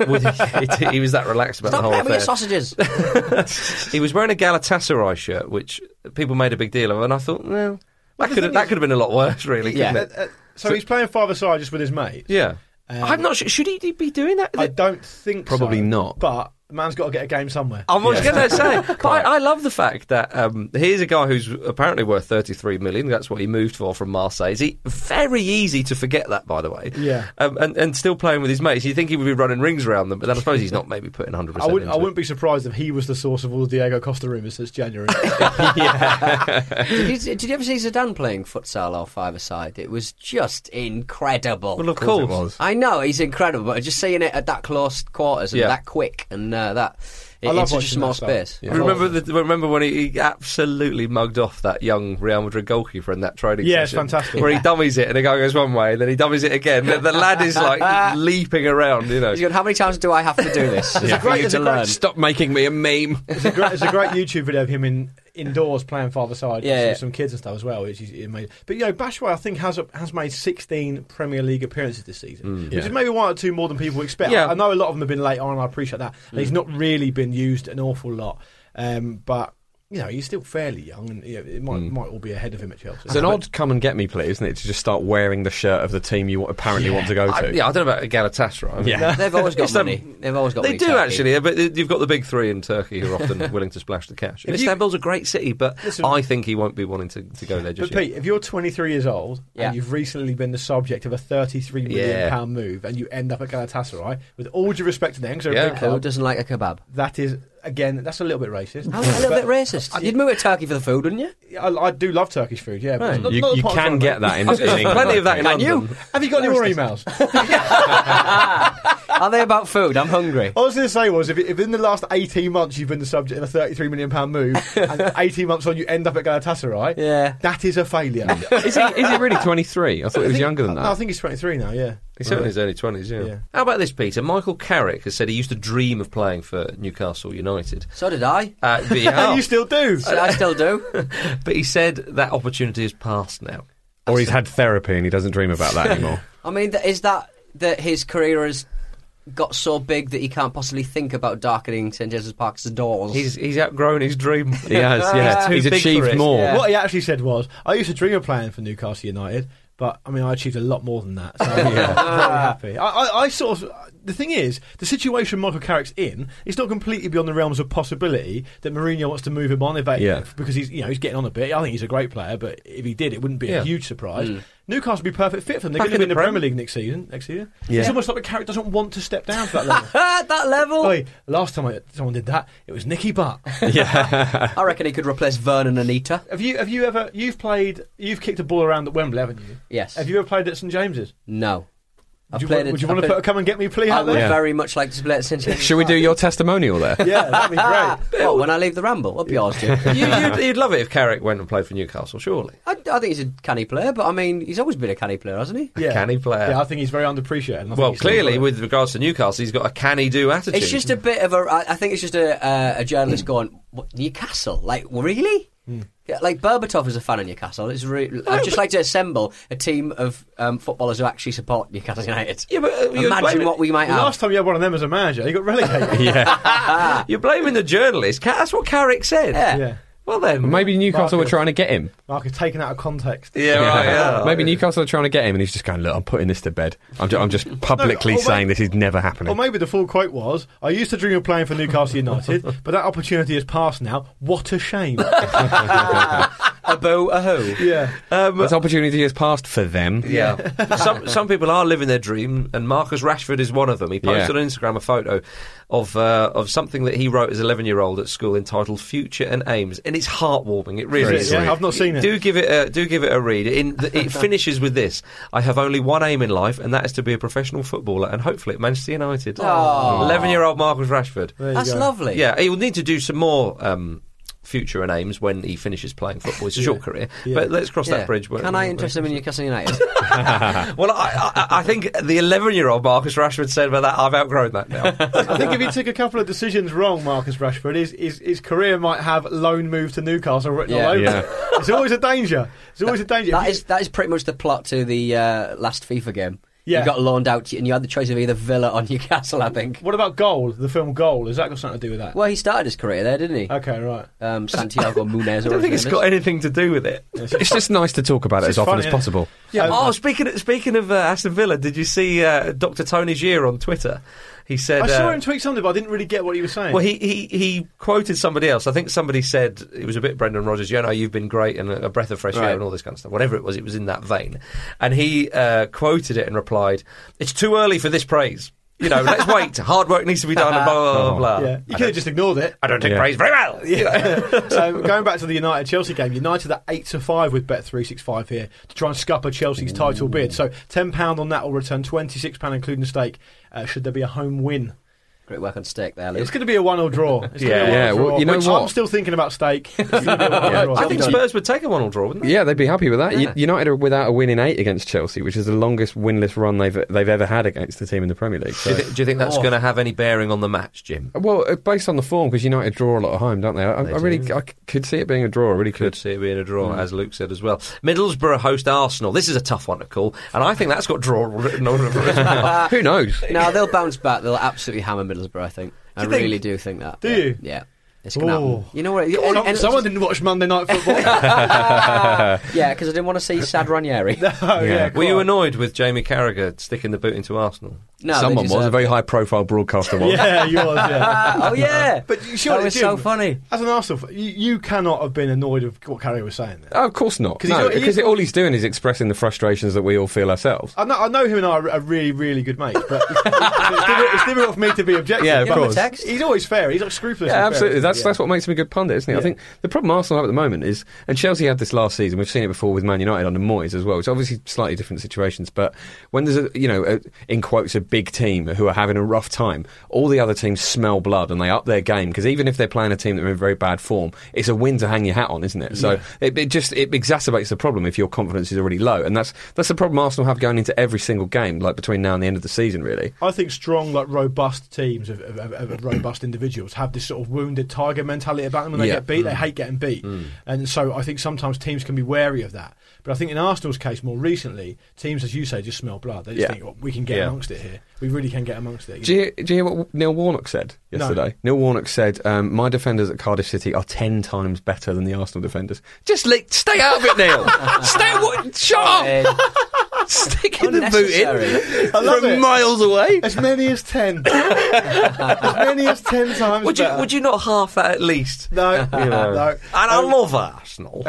He was that relaxed about Stop the whole playing with your affair. sausages. He was wearing a Galatasaray shirt, which people made a big deal of, and I thought, well, that could have been a lot worse, really. Yeah. Couldn't it? So he's playing five-a-side just with his mates. Yeah. I'm not sure. Should he be doing that? I don't think Probably so. not. But The man's got to get a game somewhere. I was going to say, but I love the fact that here's a guy who's apparently worth 33 million. That's what he moved for from Marseille. Very easy to forget that, by the way. Yeah. And still playing with his mates. You think he would be running rings around them, but then I suppose he's not maybe putting 100% I wouldn't be surprised if he was the source of all the Diego Costa rumours since January. Did you ever see Zidane playing futsal or five-a-side? It was just incredible. Well, of course. It was. I know, he's incredible, but just seeing it at that close quarters and that quick and in such a small space. Yeah. Remember when he absolutely mugged off that young Real Madrid goalkeeper in that training session? Yeah, it's fantastic. Where he dummies it and the guy goes one way, then he dummies it again. The lad is like leaping around, you know. He's going, how many times do I have to do this for you to learn? Stop making me a meme. It's a great YouTube video of him indoors playing five-a-side with some kids and stuff as well, which is amazing. But Batshuayi, I think, has made 16 Premier League appearances this season, which is maybe one or two more than people expect. I know a lot of them have been late on, and I appreciate that. And he's not really been used an awful lot, but he's still fairly young, and it might all be ahead of him at Chelsea. It's an odd come and get me, please, isn't it? To just start wearing the shirt of the team you apparently want to go to. I don't know about Galatasaray. Yeah. They've always got money. They've always got money. They do, Turkey. actually, but you've got the big three in Turkey who are often willing to splash the cash. Istanbul's a great city, but I think he won't be wanting to go there just yet. But Pete, if you're 23 years old and you've recently been the subject of a £33 million move and you end up at Galatasaray, with all due respect to them, because they're a big club, who doesn't like a kebab? That is... Again, that's a little bit racist. How a little bit racist? You'd move to Turkey for the food, wouldn't you? I do love Turkish food, yeah. Right. But you can get that in England. Plenty of that in London. Have you got any more emails? Are they about food? I'm hungry. All I was going to say was, if in the last 18 months you've been the subject of a £33 million move, and 18 months on you end up at Galatasaray, that is a failure. Is he really 23? I thought he was younger than that. No, I think he's 23 now, yeah. He's certainly in his early 20s, yeah. How about this, Peter? Michael Carrick has said he used to dream of playing for Newcastle United. So did I. You still do. I still do. But he said that opportunity has passed now. Or he's had therapy and he doesn't dream about that anymore. I mean, is that his career has got so big that he can't possibly think about darkening St James's Park's doors? He's outgrown his dream. He has, yeah. He's achieved more. Yeah. What he actually said was, I used to dream of playing for Newcastle United, but I mean, I achieved a lot more than that. So I'm very happy. I sort of. The thing is, the situation Michael Carrick's in is not completely beyond the realms of possibility that Mourinho wants to move him on because he's getting on a bit. I think he's a great player, but if he did, it wouldn't be a huge surprise. Newcastle would be perfect fit for them. They're going to be in the Premier League next season. Yeah. It's almost like Carrick doesn't want to step down to that level. That level? Oi, last time someone did that, it was Nicky Butt. Yeah. I reckon he could replace Vernon Anita. Have you ever you've kicked a ball around at Wembley, haven't you? Yes. Have you ever played at St James's? No. Would you want to put a come and get me plea out there? I would very much like to play at St James's. Should we do your testimonial there? Yeah, that'd be great. What, when I leave the Ramble? Up yours, Jim. You'd love it if Carrick went and played for Newcastle, surely. I think he's a canny player, but I mean, he's always been a canny player, hasn't he? Yeah. A canny player. Yeah, I think he's very underappreciated. Well, clearly, with regards to Newcastle, he's got a canny-do attitude. It's just a bit of I think it's just a journalist going, what, Newcastle? Like, really? Like Berbatov is a fan of Newcastle. I'd just like to assemble a team of footballers who actually support Newcastle United. Yeah, but imagine what we might have. Last time you had one of them as a manager, he got relegated. Yeah, you're blaming the journalist. That's what Carrick said. Yeah. Well then, maybe Newcastle were trying to get him. Mark is taken out of context. Yeah, right. Yeah. Maybe Newcastle are trying to get him, and he's just going, "Look, I'm putting this to bed. I'm just publicly saying this is never happening." Or maybe the full quote was, "I used to dream of playing for Newcastle United, but that opportunity has passed now. What a shame." A boo, a who. Yeah. This opportunity has passed for them. Yeah. Some people are living their dream, and Marcus Rashford is one of them. He posted on Instagram a photo of something that he wrote as an 11-year-old at school entitled "Future and Aims," and it's heartwarming. It really is. Yeah, I've not seen it. Do give it a read. It finishes with this: "I have only one aim in life, and that is to be a professional footballer, and hopefully at Manchester United." 11-year-old Marcus Rashford. That's lovely. Yeah, he will need to do some more future and aims when he finishes playing football. It's a short career, but let's cross that bridge. Can I interest him in Newcastle United? Well, I think the 11-year-old Marcus Rashford said about that, I've outgrown that now. I think if he took a couple of decisions wrong, Marcus Rashford, his career might have loan move to Newcastle written all over it. It's always a danger. That is pretty much the plot to the last FIFA game. Yeah. You got loaned out and you had the choice of either Villa or Newcastle, I think. What about Goal, the film Goal? Has that got something to do with that? Well, he started his career there, didn't he? Okay, right. Santiago Munez. I don't think it's got anything to do with it. It's just nice to talk about it as often as possible. Yeah. Speaking of Aston Villa, did you see Dr. Tony Gier on Twitter? He said, I saw him tweet something, but I didn't really get what he was saying. Well, he quoted somebody else. I think somebody said it was a bit Brendan Rodgers. You've been great and a breath of fresh air and all this kind of stuff. Whatever it was in that vein. And he quoted it and replied, "It's too early for this praise. Let's wait. Hard work needs to be done." And blah blah blah. Yeah. You could have just ignored it. I don't take praise very well. Going back to the United-Chelsea game, United are 8-5 with Bet365 here to try and scupper Chelsea's title bid. So £10 on that will return £26 including the stake. Should there be a home win? Great work on stake there, Luke. It's going to be a 1-1 draw. Well, you know what? I'm still thinking about stake. I think Spurs would take a 1-1 draw, wouldn't they? Yeah, they'd be happy with that. Yeah. United are without a win in 8 against Chelsea, which is the longest winless run they've ever had against a team in the Premier League. So. Do you think that's going to have any bearing on the match, Jim? Well, based on the form, because United draw a lot at home, don't they? I could see it being a draw. I really could see it being a draw, as Luke said as well. Middlesbrough host Arsenal. This is a tough one to call, and I think that's got draw written all over it as well. Who knows? No, they'll bounce back. They'll absolutely hammer Middlesbrough, I think. I really do think that. Do you? Yeah. It's going to happen. You know what? Someone didn't watch Monday Night Football. Yeah, because I didn't want to see sad Ranieri. Were you annoyed with Jamie Carragher sticking the boot into Arsenal? No, someone was. A very high-profile broadcaster was. Yeah, you was, yeah. Oh, yeah. But sure, that was so funny. As an Arsenal fan, you cannot have been annoyed with what Carragher was saying there. Oh, of course not. Because all he's doing is expressing the frustrations that we all feel ourselves. I know him and I are really, really good mates, but it's difficult for me to be objective. Yeah, of course. He's always fair. He's like scrupulous. Yeah, absolutely. That's what makes him a good pundit, isn't it? Yeah. I think the problem Arsenal have at the moment is, and Chelsea had this last season, we've seen it before with Man United under Moyes as well, which obviously slightly different situations, but when there's in quotes, a big team who are having a rough time, all the other teams smell blood and they up their game, because even if they're playing a team that are in very bad form, it's a win to hang your hat on, isn't it? So it exacerbates the problem if your confidence is already low, and that's the problem Arsenal have going into every single game, like between now and the end of the season, really. I think strong, robust teams of robust individuals have this sort of wounded tiger mentality about them. When they get beat, they hate getting beat, and so I think sometimes teams can be wary of that. But I think in Arsenal's case, more recently, teams, as you say, just smell blood. They just think, we can get amongst it here. We really can get amongst it. Do you hear what Neil Warnock said yesterday? No. Neil Warnock said, my defenders at Cardiff City are 10 times better than the Arsenal defenders. Just stay out of it, Neil. Shut up. Sticking the boot in from miles away. As many as 10. As many as 10 times would you not half that at least? No. No. And I love Arsenal.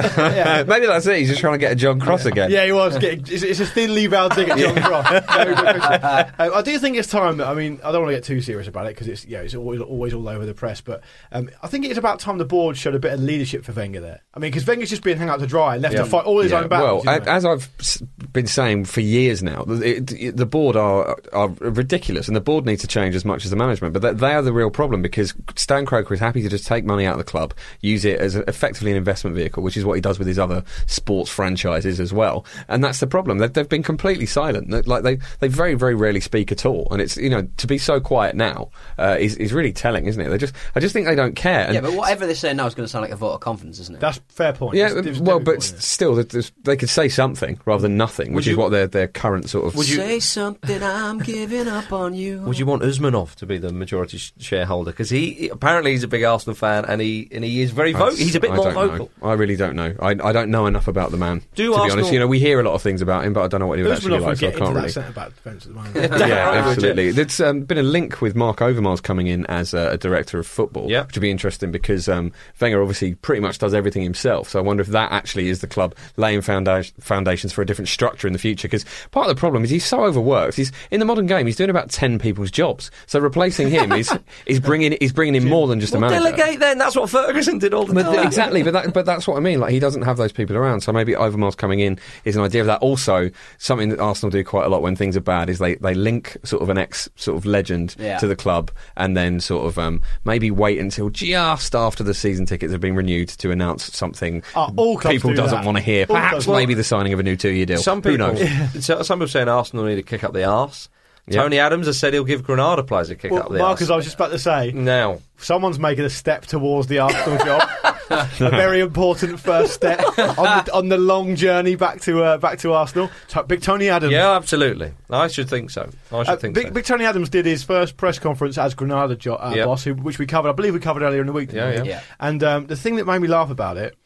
Maybe that's it. He's just trying to get a John Cross again. Yeah, he was. It's a thinly veiled dig at John Cross. Very good question. I do think it's time that, I don't want to get too serious about it, because it's always all over the press, but I think it's about time the board showed a bit of leadership for Wenger there. Because Wenger's just been hung out to dry and left to fight all his own battles. Well, as I've been saying for years now, the board are ridiculous, and the board needs to change as much as the management, but they are the real problem, because Stan Kroenke is happy to just take money out of the club, use it as effectively an investment vehicle, which is what he does with his other sports franchises as well, and that's the problem. They've been completely silent. They very, very rarely speak at all, and it's to be so quiet now is really telling, isn't it? I just think they don't care. Yeah, but whatever they're saying now is going to sound like a vote of confidence, isn't it? That's a fair point. Yeah, but still, they could say something rather than nothing, which is what their current sort of... Would you say something? I'm giving up on you. Would you want Usmanov to be the majority shareholder? Because apparently he's a big Arsenal fan, and he is very vocal. He's a bit more vocal. I really don't know. I don't know enough about the man, to be honest. We hear a lot of things about him, but I don't know what he would actually like, so I can't really... centre-back defence at the moment. Yeah, absolutely. There's been a link with Mark Overmars coming in as a director of football, which would be interesting, because Wenger obviously pretty much does everything himself, so I wonder if that actually is the club laying foundations for a different structure in the future, because part of the problem is he's so overworked. He's in the modern game, he's doing about 10 people's jobs, so replacing him is bringing in more than just a manager. Delegate then, that's what Ferguson did all the time. Exactly, but that's what I mean, he doesn't have those people around, so maybe Overmars coming in is an idea of that. Also, something that Arsenal do quite a lot when things are bad is they link sort of an ex sort of legend to the club, and then sort of maybe wait until just after the season tickets have been renewed to announce something people doesn't want to hear. Perhaps maybe the signing of a new 2-year deal. Who knows? Some people saying Arsenal need to kick up the arse. Tony Adams has said he'll give Granada players a kick up the arse. Marcus, I was just about to say, now someone's making a step towards the Arsenal job. A very important first step on the long journey back to Arsenal. Big Tony Adams. Yeah, absolutely. I should think so. Big Tony Adams did his first press conference as Granada boss, which we covered. I believe we covered earlier in the week. Yeah. And the thing that made me laugh about it,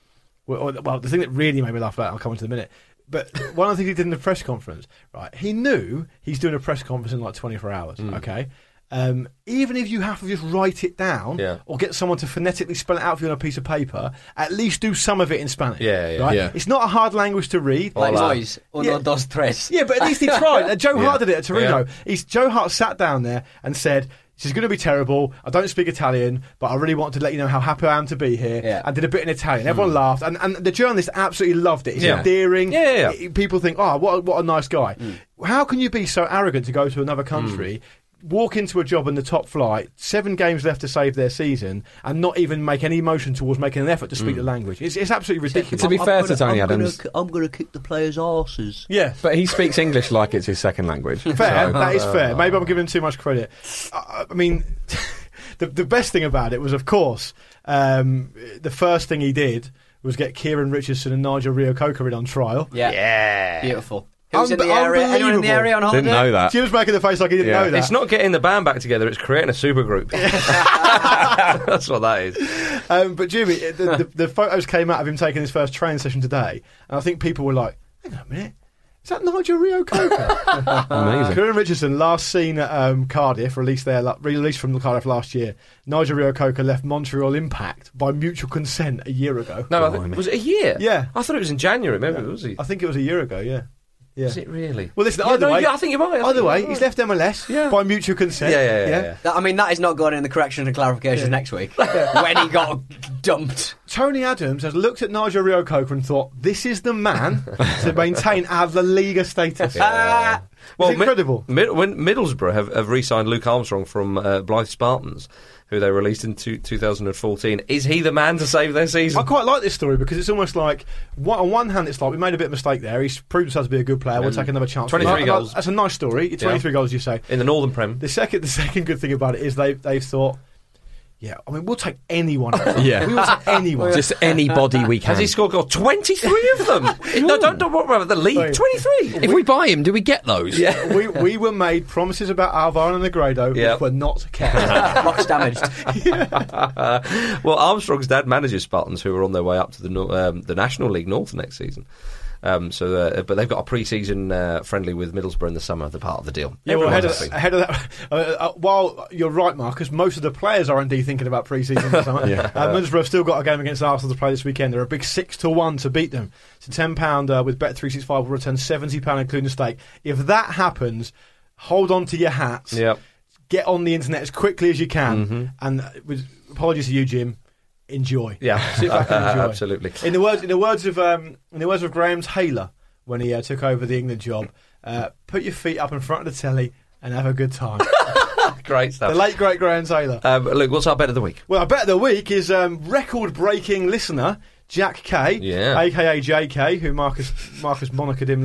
the thing that really made me laugh about it, I'll come on to in a minute. But one of the things he did in the press conference, right? He knew he's doing a press conference in like 24 hours. Okay. even if you have to just write it down or get someone to phonetically spell it out for you on a piece of paper, at least do some of it in Spanish. Right? It's not a hard language to read. Like noise. Uno, dos, tres. Yeah, but at least he tried. Joe Hart did it at Torino. Joe Hart sat down there and said, "This is going to be terrible. I don't speak Italian, but I really want to let you know how happy I am to be here." Yeah. And did a bit in Italian. Everyone laughed. And the journalist absolutely loved it. It's endearing. People think, oh, what a nice guy. How can you be so arrogant to go to another country, walk into a job in the top flight, 7 games left to save their season, and not even make any motion towards making an effort to speak the language? It's absolutely ridiculous. To be fair to Tony Adams, I'm going to kick the players' arses. Yeah. But he speaks English like it's his second language. Fair, that is fair. Maybe I'm giving him too much credit. I mean, the best thing about it was, of course, the first thing he did was get Kieran Richardson and Nigel Reo-Coker in on trial. Yeah. Beautiful. Who's in the area? Anyone in the area on holiday? Didn't know that. Jim's making the face like he didn't know that. It's not getting the band back together, it's creating a supergroup. That's what that is. But Jimmy, the photos came out of him taking his first training session today, and I think people were like, hang on a minute, is that Nigel Reo-Coker? Amazing. Kieran Richardson, last seen at Cardiff, released from Cardiff last year. Nigel Reo-Coker left Montreal Impact by mutual consent a year ago. No, was it a year? Yeah. I thought it was in January, maybe, was he? I think it was a year ago, yeah. Is it really? Well, listen, either way, I think you're right. Either way, he's left MLS by mutual consent. Yeah. I mean, that is not going in the correction and clarification next week when he got dumped. Tony Adams has looked at Nigel Reo-Coker and thought, this is the man to maintain our La Liga status. Well, it's incredible. When Middlesbrough have re-signed Luke Armstrong from Blythe Spartans, who they released in 2014. Is he the man to save their season? I quite like this story because it's almost like, on one hand, it's like we made a bit of a mistake there. He's proved himself to be a good player. We'll take another chance. 23 goals. That's a nice story. 23 goals, you say. In the Northern Prem. The second good thing about it is they've thought, I mean, we'll take anyone. We will take anyone. Just anybody we can. Has he scored goals? 23 of them? No, don't worry about the league. 23. If we buy him, do we get those? Yeah. we were made promises about Alvaro and Negredo which were not kept. Box damaged. Well, Armstrong's dad manages Spartans, who are on their way up to the National League North next season. But they've got a pre-season friendly with Middlesbrough in the summer. They're part of the deal. Yeah, well, ahead of that, while you're right, Marcus, most of the players are indeed thinking about pre-season in the summer. Middlesbrough have still got a game against Arsenal to play this weekend. They're a big 6-1 to beat them. It's a £10 with Bet365 will return £70 including the stake. If that happens, hold on to your hats. Get on the internet as quickly as you can. And with apologies to you, Jim. Enjoy. Sit back and enjoy. Absolutely. In the words of Graham Taylor when he took over the England job, put your feet up in front of the telly and have a good time. Great stuff. The late great Graham Taylor. Luke, what's our bet of the week? Well, our bet of the week is record-breaking listener Jack Kay, aka JK, who Marcus monikered him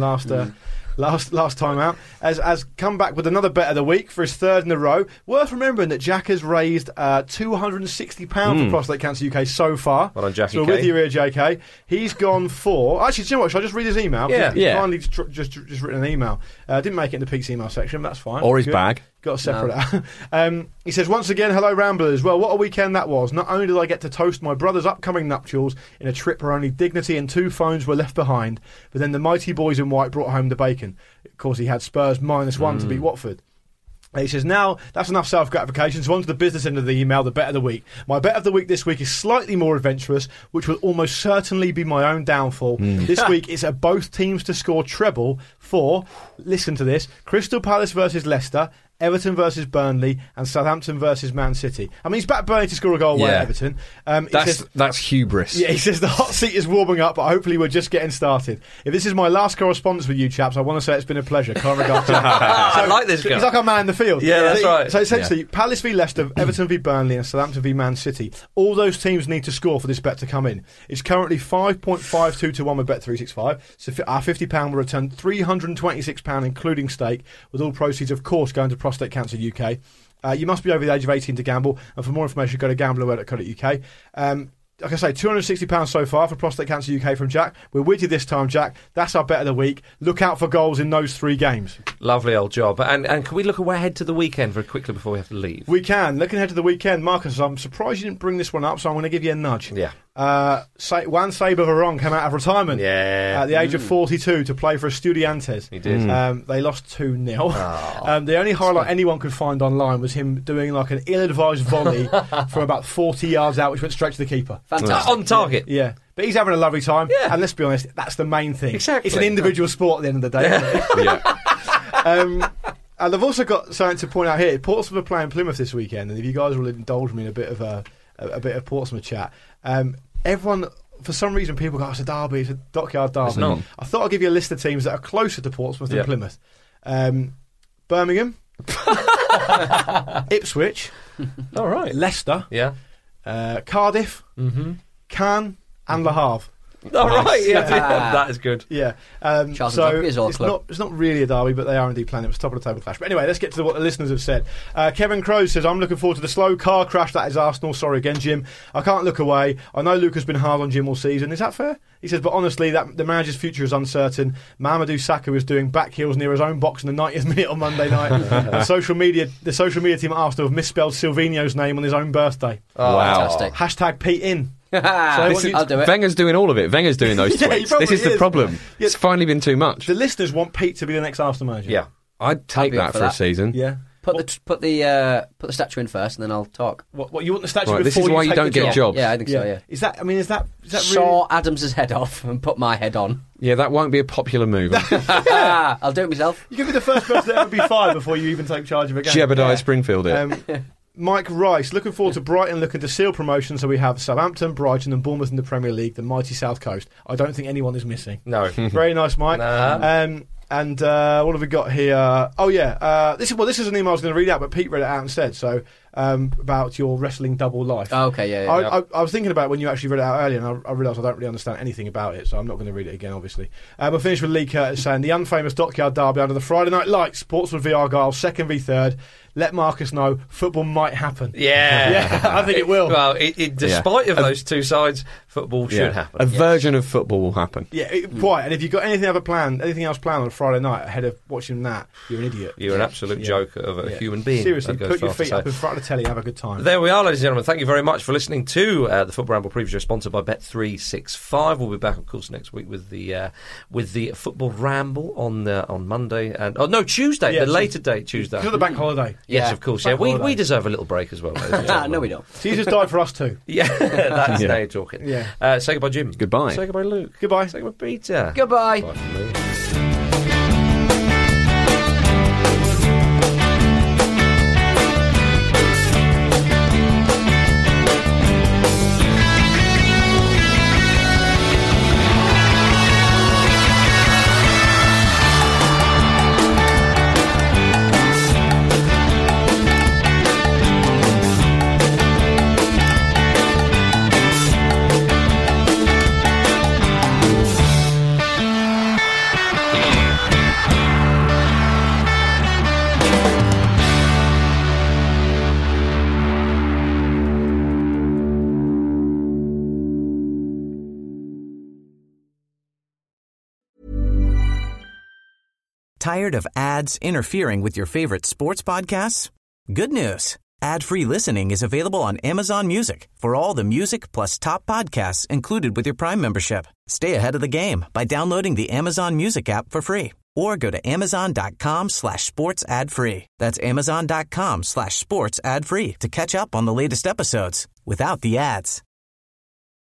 last time out, has come back with another bet of the week for his third in a row. Worth remembering that Jack has raised £260 for Prostate Cancer UK so far. Well done, Jackie So with you here, JK. He's gone for... Actually, do you know what? Shall I just read his email? Yeah. He's finally just written an email. Didn't make it in the Pete's email section, but that's fine. Or his bag. Got to separate that. He says, once again, hello Ramblers. Well, what a weekend that was. Not only did I get to toast my brother's upcoming nuptials in a trip where only dignity and 2 phones were left behind, but then the mighty boys in white brought home the bacon. Of course, he had Spurs -1 to beat Watford. He says, now, that's enough self-gratification, so on to the business end of the email, the bet of the week. My bet of the week this week is slightly more adventurous, which will almost certainly be my own downfall. This week, it's at both teams to score treble for, listen to this, Crystal Palace versus Leicester, Everton versus Burnley, and Southampton versus Man City. I mean, he's backed Burnley to score a goal away at Everton. That's hubris. Yeah, he says the hot seat is warming up, but hopefully we're just getting started. If this is my last correspondence with you chaps, I want to say it's been a pleasure. Kind regards. I like this guy. He's like a man in the field. Yeah, that's right. So essentially, Palace v Leicester, Everton v Burnley, and Southampton v Man City. All those teams need to score for this bet to come in. It's currently 5.52 to 1 with Bet365. So our £50 will return £326, including stake, with all proceeds, of course, going to Prostate Cancer UK. You must be over the age of 18 to gamble, and for more information, go to gamblerware.co.uk. Like I say, £260 so far for Prostate Cancer UK from Jack. We're with you this time, Jack. That's our bet of the week. Look out for goals in those 3 games. Lovely old job. And can we look ahead to the weekend very quickly before we have to leave? We can. Looking ahead to the weekend, Marcus, I'm surprised you didn't bring this one up, so I'm going to give you a nudge. Yeah. Juan Saber Verón came out of retirement at the age of 42 to play for Estudiantes. He did. They lost 2-0. The only highlight anyone could find online was him doing like an ill-advised volley from about 40 yards out, which went straight to the keeper. Fantastic. On target. Yeah. But he's having a lovely time. Yeah. And let's be honest, that's the main thing. Exactly. It's an individual sport at the end of the day, isn't it? Yeah. And I've also got something to point out here. Portsmouth are playing Plymouth this weekend, and if you guys will indulge me in a bit of Portsmouth chat, everyone, for some reason, people go, "Oh, it's a derby, it's a Dockyard derby." It's not. I thought I'd give you a list of teams that are closer to Portsmouth than Plymouth. Birmingham, Ipswich, All right. Leicester, Cardiff, Cannes, and Le Havre. All right, that is good. Yeah. Charles so and is all club. it's not really a derby, but they are indeed playing. It was top of the table clash. But anyway, let's get to what the listeners have said. Kevin Crowe says, I'm looking forward to the slow car crash that is Arsenal. Sorry again, Jim. I can't look away. I know Luke has been hard on Jim all season. Is that fair? He says, but honestly, that the manager's future is uncertain. Mamadou Sakho is doing back heels near his own box in the 90th minute on Monday night. The social media team at Arsenal have misspelled Silvinho's name on his own birthday. Oh, wow. Fantastic. Hashtag Pete in. I'll do it. Wenger's doing all of it. Wenger's doing those Yeah, he tweets. probably This is the is. problem. Yeah. It's finally been too much. The listeners want Pete to be the next Arsenal manager. Yeah. I'd take be up that for for a that. season. Yeah. Put the statue in first, and then I'll talk. What you want the statue Right, before this is why you take don't the get job? jobs. Yeah, I think so. Yeah. Is that really? Saw Adams's head off and put my head on. Yeah, that won't be a popular move. I'll do it myself. You could be the first person to ever be fired before you even take charge of a game. Jebediah Springfield it. Mike Rice, looking forward to Brighton looking to seal promotion, so we have Southampton, Brighton and Bournemouth in the Premier League, the mighty South Coast. I don't think anyone is missing. No. Very nice, Mike. And what have we got here? This is an email I was going to read out, but Pete read it out instead. So about your wrestling double life. Oh, okay, yeah. I was thinking about it when you actually read it out earlier, and I realised I don't really understand anything about it, so I'm not going to read it again, obviously. We'll finish with Lee Curtis saying, the unfamous Dockyard derby under the Friday night lights, Portsmouth v Argyle, 2nd v 3rd. Let Marcus know football might happen. Yeah. I think it will. Well, despite of those two sides, football should happen. A version of football will happen. Yeah, quite. And if you've got anything else planned on Friday night ahead of watching that, you're an idiot. You're an absolute joke of a human being. Seriously, put your feet up in front of the telly, have a good time. There we are, ladies and gentlemen. Thank you very much for listening to the Football Ramble preview show, sponsored by Bet365. We'll be back, of course, next week with the Football Ramble on Monday and Tuesday, Yeah, the later date, Tuesday. Because of the bank holiday. Yes, of course. Bank holiday. We deserve a little break as well. ladies and gentlemen. No, we don't. Jesus died for us too. Yeah, that's now you're talking. Yeah. Say goodbye, Jim. Goodbye. Say goodbye, Luke. Goodbye. Say goodbye, Peter. Goodbye. Bye from me. Tired of ads interfering with your favorite sports podcasts? Good news. Ad-free listening is available on Amazon Music for all the music plus top podcasts included with your Prime membership. Stay ahead of the game by downloading the Amazon Music app for free or go to amazon.com/sports ad free. That's amazon.com/sports ad free to catch up on the latest episodes without the ads.